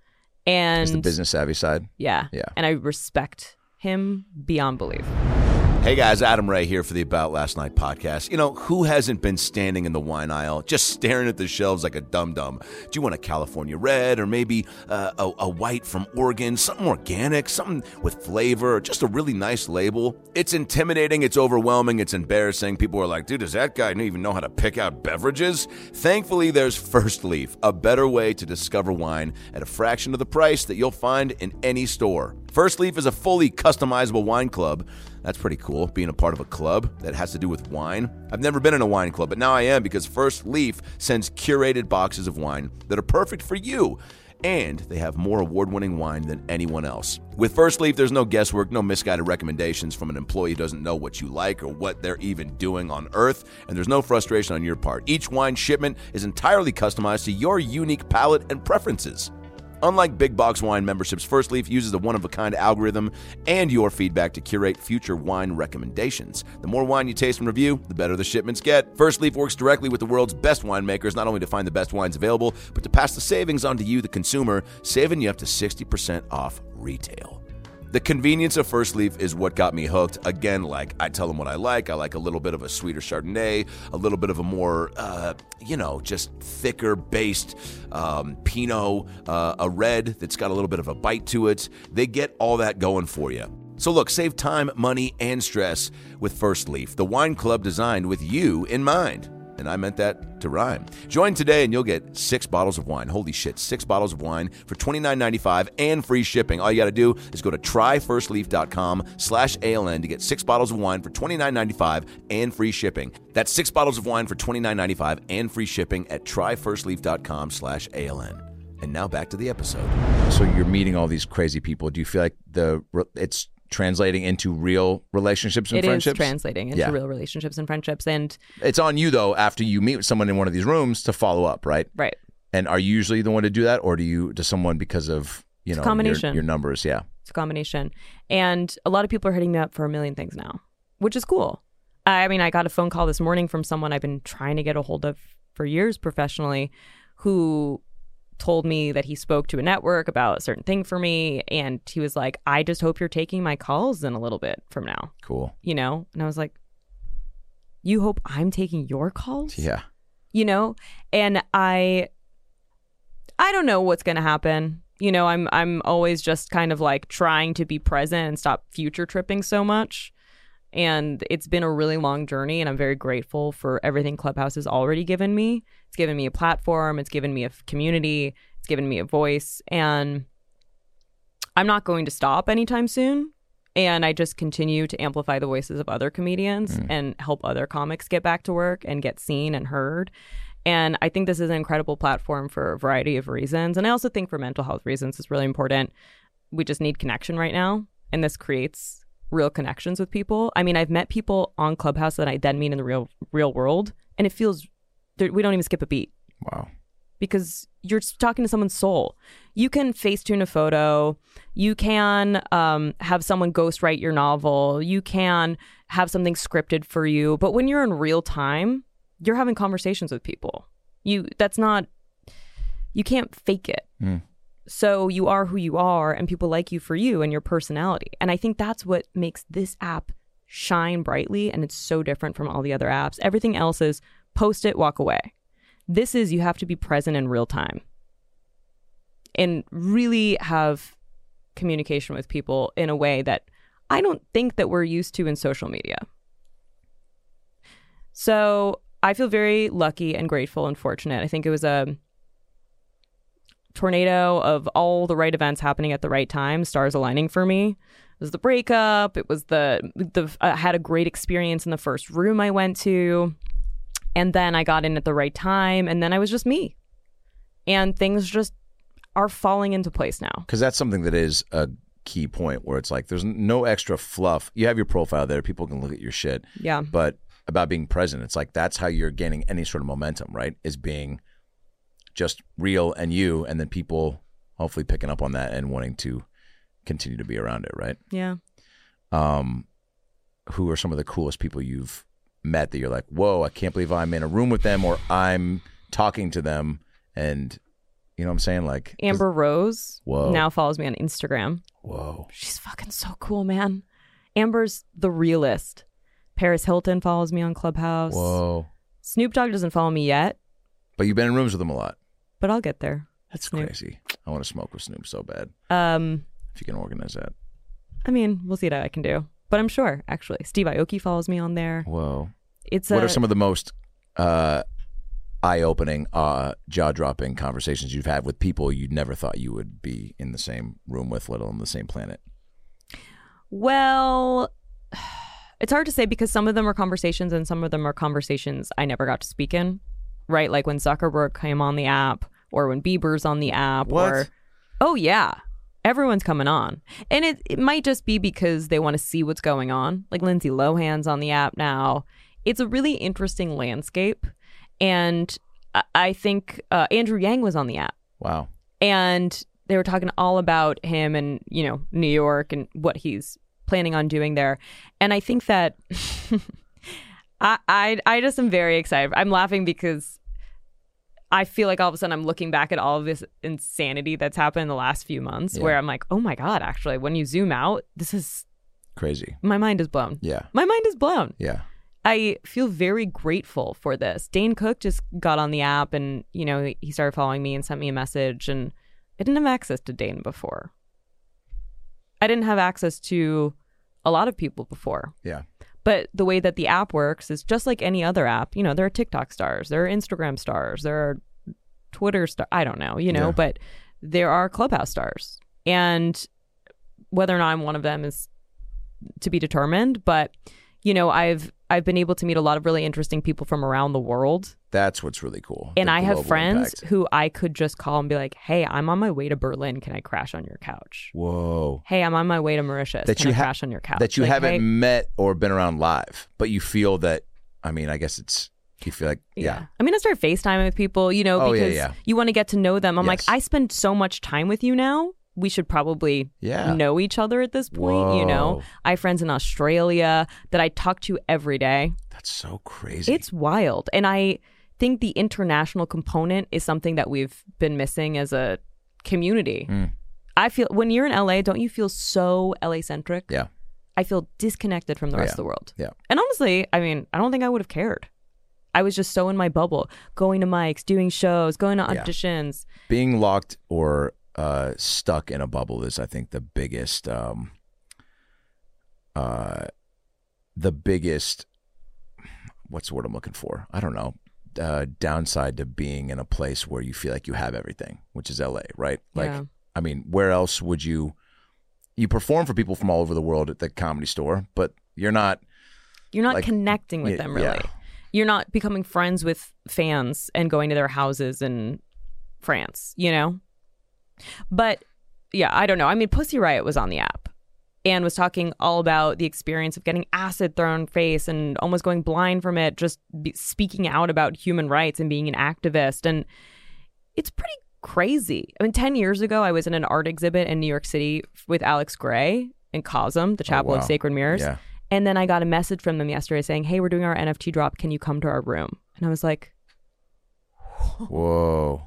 And it's the business savvy side. Yeah. Yeah. And I respect him beyond belief. Hey guys, Adam Ray here for the About Last Night podcast. Who hasn't been standing in the wine aisle just staring at the shelves like a dum-dum? Do you want a California red or maybe a white from Oregon, something organic, something with flavor, or just a really nice label? It's intimidating, it's overwhelming, it's embarrassing. People are like, dude, does that guy even know how to pick out beverages? Thankfully, there's First Leaf, a better way to discover wine at a fraction of the price that you'll find in any store. First Leaf is a fully customizable wine club. That's pretty cool, being a part of a club that has to do with wine. I've never been in a wine club, but now I am because First Leaf sends curated boxes of wine that are perfect for you. And they have more award-winning wine than anyone else. With First Leaf, there's no guesswork, no misguided recommendations from an employee who doesn't know what you like or what they're even doing on Earth, and there's no frustration on your part. Each wine shipment is entirely customized to your unique palate and preferences. Unlike big box wine memberships, First Leaf uses a one-of-a-kind algorithm and your feedback to curate future wine recommendations. The more wine you taste and review, the better the shipments get. First Leaf works directly with the world's best winemakers, not only to find the best wines available, but to pass the savings on to you, the consumer, saving you up to 60% off retail. The convenience of First Leaf is what got me hooked. Again, like I tell them what I like. I like a little bit of a sweeter Chardonnay, a little bit of a more, just thicker based Pinot, a red that's got a little bit of a bite to it. They get all that going for you. So look, save time, money, and stress with First Leaf, the wine club designed with you in mind. And I meant that to rhyme. Join today and you'll get 6 bottles of wine. Holy shit, 6 bottles of wine for $29.95 and free shipping. All you got to do is go to tryfirstleaf.com/ALN to get 6 bottles of wine for $29.95 and free shipping. That's 6 bottles of wine for $29.95 and free shipping at tryfirstleaf.com/ALN. And now back to the episode. So you're meeting all these crazy people. Do you feel like it's translating into real relationships and friendships? It is translating into real relationships and friendships. And it's on you, though, after you meet with someone in one of these rooms to follow up, right? Right. And are you usually the one to do that, or does someone because of it's a combination. Your numbers? Yeah. It's a combination. And a lot of people are hitting me up for a million things now, which is cool. I mean, I got a phone call this morning from someone I've been trying to get a hold of for years professionally who told me that he spoke to a network about a certain thing for me, and he was like, I just hope you're taking my calls in a little bit from now. Cool. And I was like, you hope I'm taking your calls? Yeah. And I don't know what's going to happen You know, I'm always just kind of like trying to be present and stop future tripping so much. And it's been a really long journey, and I'm very grateful for everything Clubhouse has already given me. It's given me a platform, it's given me a community, it's given me a voice, and I'm not going to stop anytime soon. And I just continue to amplify the voices of other comedians and help other comics get back to work and get seen and heard. And I think this is an incredible platform for a variety of reasons. And I also think for mental health reasons, it's really important. We just need connection right now. And this creates real connections with people. I mean, I've met people on Clubhouse that I then meet in the real world. And it feels, we don't even skip a beat. Wow. Because you're talking to someone's soul. You can Facetune a photo. You can have someone ghostwrite your novel. You can have something scripted for you. But when you're in real time, you're having conversations with people. You can't fake it. So you are who you are, and people like you for you and your personality. And I think that's what makes this app shine brightly, and it's so different from all the other apps. Everything else is post it, walk away. This is you have to be present in real time and really have communication with people in a way that I don't think that we're used to in social media. So I feel very lucky and grateful and fortunate. I think it was a tornado of all the right events happening at the right time, stars aligning for me. It was the breakup. It was I had a great experience in the first room I went to. And then I got in at the right time. And then I was just me. And things just are falling into place now. Because that's something that is a key point where it's like there's no extra fluff. You have your profile there. People can look at your shit. Yeah. But about being present, it's like that's how you're gaining any sort of momentum, right? Is being just real and you, and then people hopefully picking up on that and wanting to continue to be around it, right? Yeah. Who are some of the coolest people you've met that you're like, whoa, I can't believe I'm in a room with them or I'm talking to them, and you know what I'm saying? Like Amber Rose whoa. Now follows me on Instagram. Whoa. She's fucking so cool, man. Amber's the realist. Paris Hilton follows me on Clubhouse. Whoa. Snoop Dogg doesn't follow me yet. But you've been in rooms with him a lot. But I'll get there. That's Snoop. crazy. I want to smoke with Snoop so bad. If you can organize that. I mean, we'll see what I can do. But I'm sure, actually. Steve Aoki follows me on there. Whoa. What are some of the most eye-opening, jaw-dropping conversations you've had with people you never thought you would be in the same room with, let alone the same planet? Well, it's hard to say because some of them are conversations and some of them are conversations I never got to speak in, right? Like when Zuckerberg came on the app or when Bieber's on the app. What? Oh, yeah. Everyone's coming on. And it might just be because they want to see what's going on. Like Lindsay Lohan's on the app now. It's a really interesting landscape. And I think Andrew Yang was on the app. Wow. And they were talking all about him and, you know, New York and what he's planning on doing there. And I think that I just am very excited. I'm laughing because I feel like all of a sudden I'm looking back at all of this insanity that's happened in the last few months where I'm like, oh my God, actually, when you zoom out, this is crazy. My mind is blown. Yeah. My mind is blown. Yeah. I feel very grateful for this. Dane Cook just got on the app and, you know, he started following me and sent me a message, and I didn't have access to Dane before. I didn't have access to a lot of people before. Yeah. But the way that the app works is just like any other app. You know, there are TikTok stars, there are Instagram stars, there are Twitter stars. I don't know, you know, but there are Clubhouse stars. And whether or not I'm one of them is to be determined. But, you know, I've been able to meet a lot of really interesting people from around the world. That's what's really cool. And I have friends who I could just call and be like, hey, I'm on my way to Berlin. Can I crash on your couch? Whoa. Hey, I'm on my way to Mauritius. Can I crash on your couch? That you haven't met or been around live, but you feel that, I mean, I guess you feel like, yeah. I mean, I start FaceTiming with people, you know, because you want to get to know them. I'm like, I spend so much time with you now. We should probably know each other at this point, you know. I have friends in Australia that I talk to every day. That's so crazy. It's wild. And I think the international component is something that we've been missing as a community. I feel when you're in LA, don't you feel so LA-centric? Yeah. I feel disconnected from the rest of the world. Yeah. And honestly, I mean, I don't think I would have cared. I was just so in my bubble, going to mics, doing shows, going to auditions. Being locked or stuck in a bubble is, I think, the biggest what's the word I'm looking for? I don't know. Downside to being in a place where you feel like you have everything, which is LA, right? Like, Yeah. I mean, where else would you perform for people from all over the world at the Comedy Store, but you're not like, connecting with them, really. Yeah. You're not becoming friends with fans and going to their houses in France, you know? But yeah, I don't know. I mean, Pussy Riot was on the app and was talking all about the experience of getting acid thrown in face and almost going blind from it, just speaking out about human rights and being an activist. And it's pretty crazy. I mean, 10 years ago, I was in an art exhibit in New York City with Alex Gray and Cosm, the Chapel of Sacred Mirrors. Yeah. And then I got a message from them yesterday saying, hey, we're doing our NFT drop. Can you come to our room? And I was like, whoa.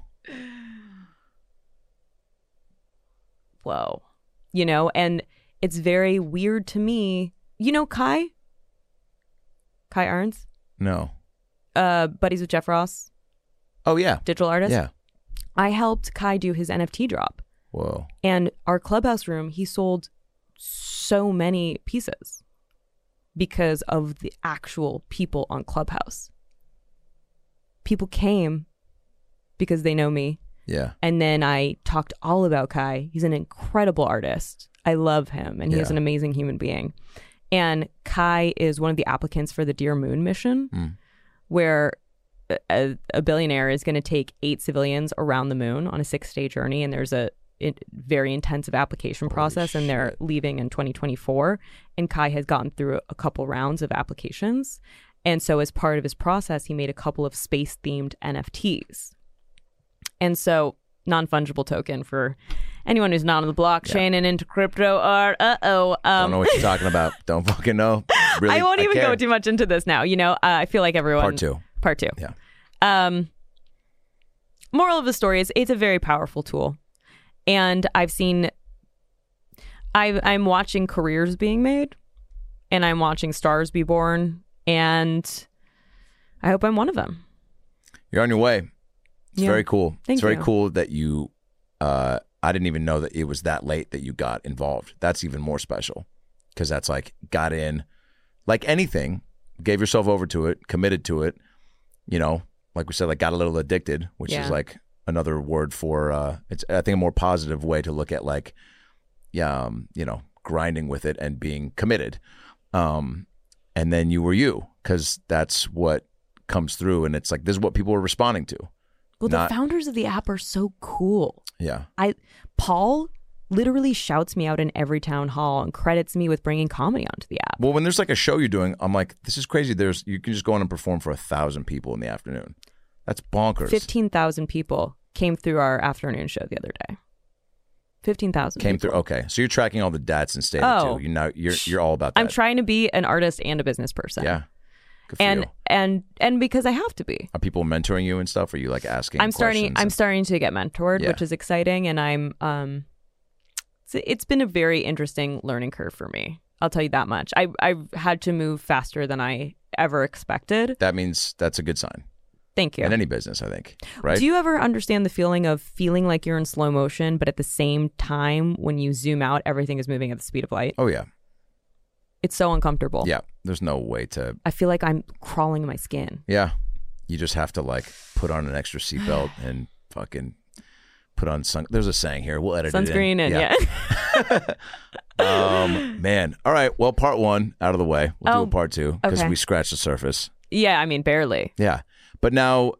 Whoa. You know, and it's very weird to me. You know Kai Arns? No. Buddies with Jeff Ross, Oh, yeah. digital artist. Yeah. I helped Kai do his NFT drop. Whoa. And our Clubhouse room, he sold so many pieces because of the actual people on Clubhouse. People came because they know me. Yeah. And then I talked all about Kai. He's an incredible artist. I love him, and he is an amazing human being. And Kai is one of the applicants for the Dear Moon mission, where a billionaire is going to take 8 civilians around the moon on a 6-day journey, and there's a very intensive application process, and they're leaving in 2024. And Kai has gotten through a couple rounds of applications. And so as part of his process, he made a couple of space-themed NFTs. And so, non-fungible token for anyone who's not on the blockchain and into crypto art. Don't know what you're talking about. Don't fucking know. Really, I won't even care. go too much into this now. You know, I feel like everyone... Part two. Yeah. Moral of the story is it's a very powerful tool. And I'm watching careers being made, and I'm watching stars be born, and I hope I'm one of them. You're on your way. It's very cool. Thank it's very you. cool that you, I didn't even know that it was that late that you got involved. That's even more special because that's like got in, like anything, gave yourself over to it, committed to it, you know, like we said, like got a little addicted, which is like another word for, it's, I think, a more positive way to look at like, you know, grinding with it and being committed. And then you were you, because that's what comes through. And it's like, this is what people are responding to. Well, the founders of the app are so cool. Yeah. Paul literally shouts me out in every town hall and credits me with bringing comedy onto the app. Well, when there's like a show you're doing, I'm like, this is crazy. You can just go on and perform for 1,000 people in the afternoon. That's bonkers. 15,000 people came through our afternoon show the other day. 15,000 came people. through. Okay, so you're tracking all the dates and stated too. You're all about that. I'm trying to be an artist and a business person. Yeah. Good for you. And because I have to be. Are people mentoring you and stuff? Are you like asking? I'm starting to get mentored, Yeah. which is exciting, and I'm it's been a very interesting learning curve for me. I'll tell you that much. I've had to move faster than I ever expected. That means that's a good sign. Thank you. In any business, I think. Right? Do you ever understand the feeling of feeling like you're in slow motion, but at the same time, when you zoom out, everything is moving at the speed of light? Oh yeah. It's so uncomfortable. Yeah. There's no way to. I feel like I'm crawling in my skin. Yeah. You just have to like put on an extra seatbelt and fucking put on There's a saying here. We'll edit sunscreen it in. Yeah. Man. All right. Well, part 1 out of the way. We'll do a part 2 because okay. we scratched the surface. Yeah. I mean, barely. Yeah. But now,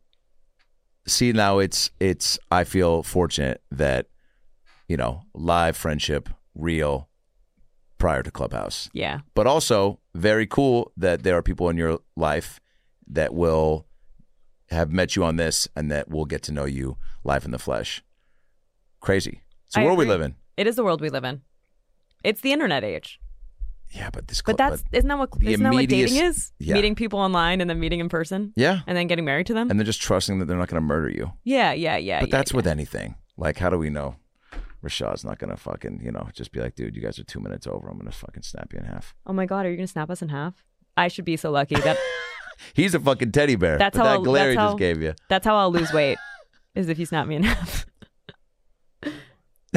it's, I feel fortunate that, you know, live friendship, real, prior to Clubhouse. Yeah. But also very cool that there are people in your life that will have met you on this and that will get to know you live in the flesh. Crazy. It's the world we live in. It is the world we live in. It's the internet age. Yeah, but this. But isn't that what dating is? Yeah. Meeting people online and then meeting in person. Yeah. And then getting married to them. And then just trusting that they're not going to murder you. Yeah. But that's with anything. Like, how do we know Rashad's not going to fucking, you know, just be like, dude, you guys are 2 minutes over. I'm going to fucking snap you in half. Oh my God, are you going to snap us in half? I should be so lucky that. He's a fucking teddy bear. That's how that glare he just gave you. That's how I'll lose weight, is if you snap me in half.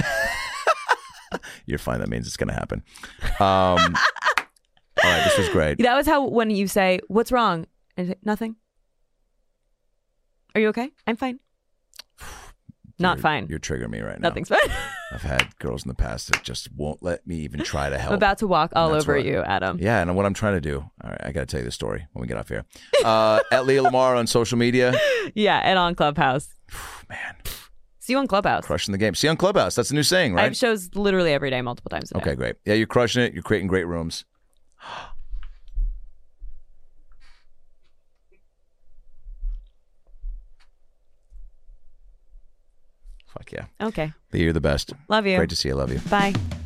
You're fine. That means it's going to happen. All right, this was great. That was how when you say, "What's wrong?" and I say, "Nothing." Are you okay? I'm fine. Not fine. You're triggering me right now. Nothing's fine. I've had girls in the past that just won't let me even try to help. I'm about to walk all over you, Adam. Yeah, and what I'm trying to do. All right, I got to tell you the story when we get off here. At Leah Lamar on social media. Yeah, and on Clubhouse. Man. See you on Clubhouse. Crushing the game. See you on Clubhouse. That's a new saying, right? I have shows literally every day, multiple times a day. Okay, great. Yeah, you're crushing it. You're creating great rooms. Fuck yeah. Okay. Leah, you're the best. Love you. Great to see you. Love you. Bye.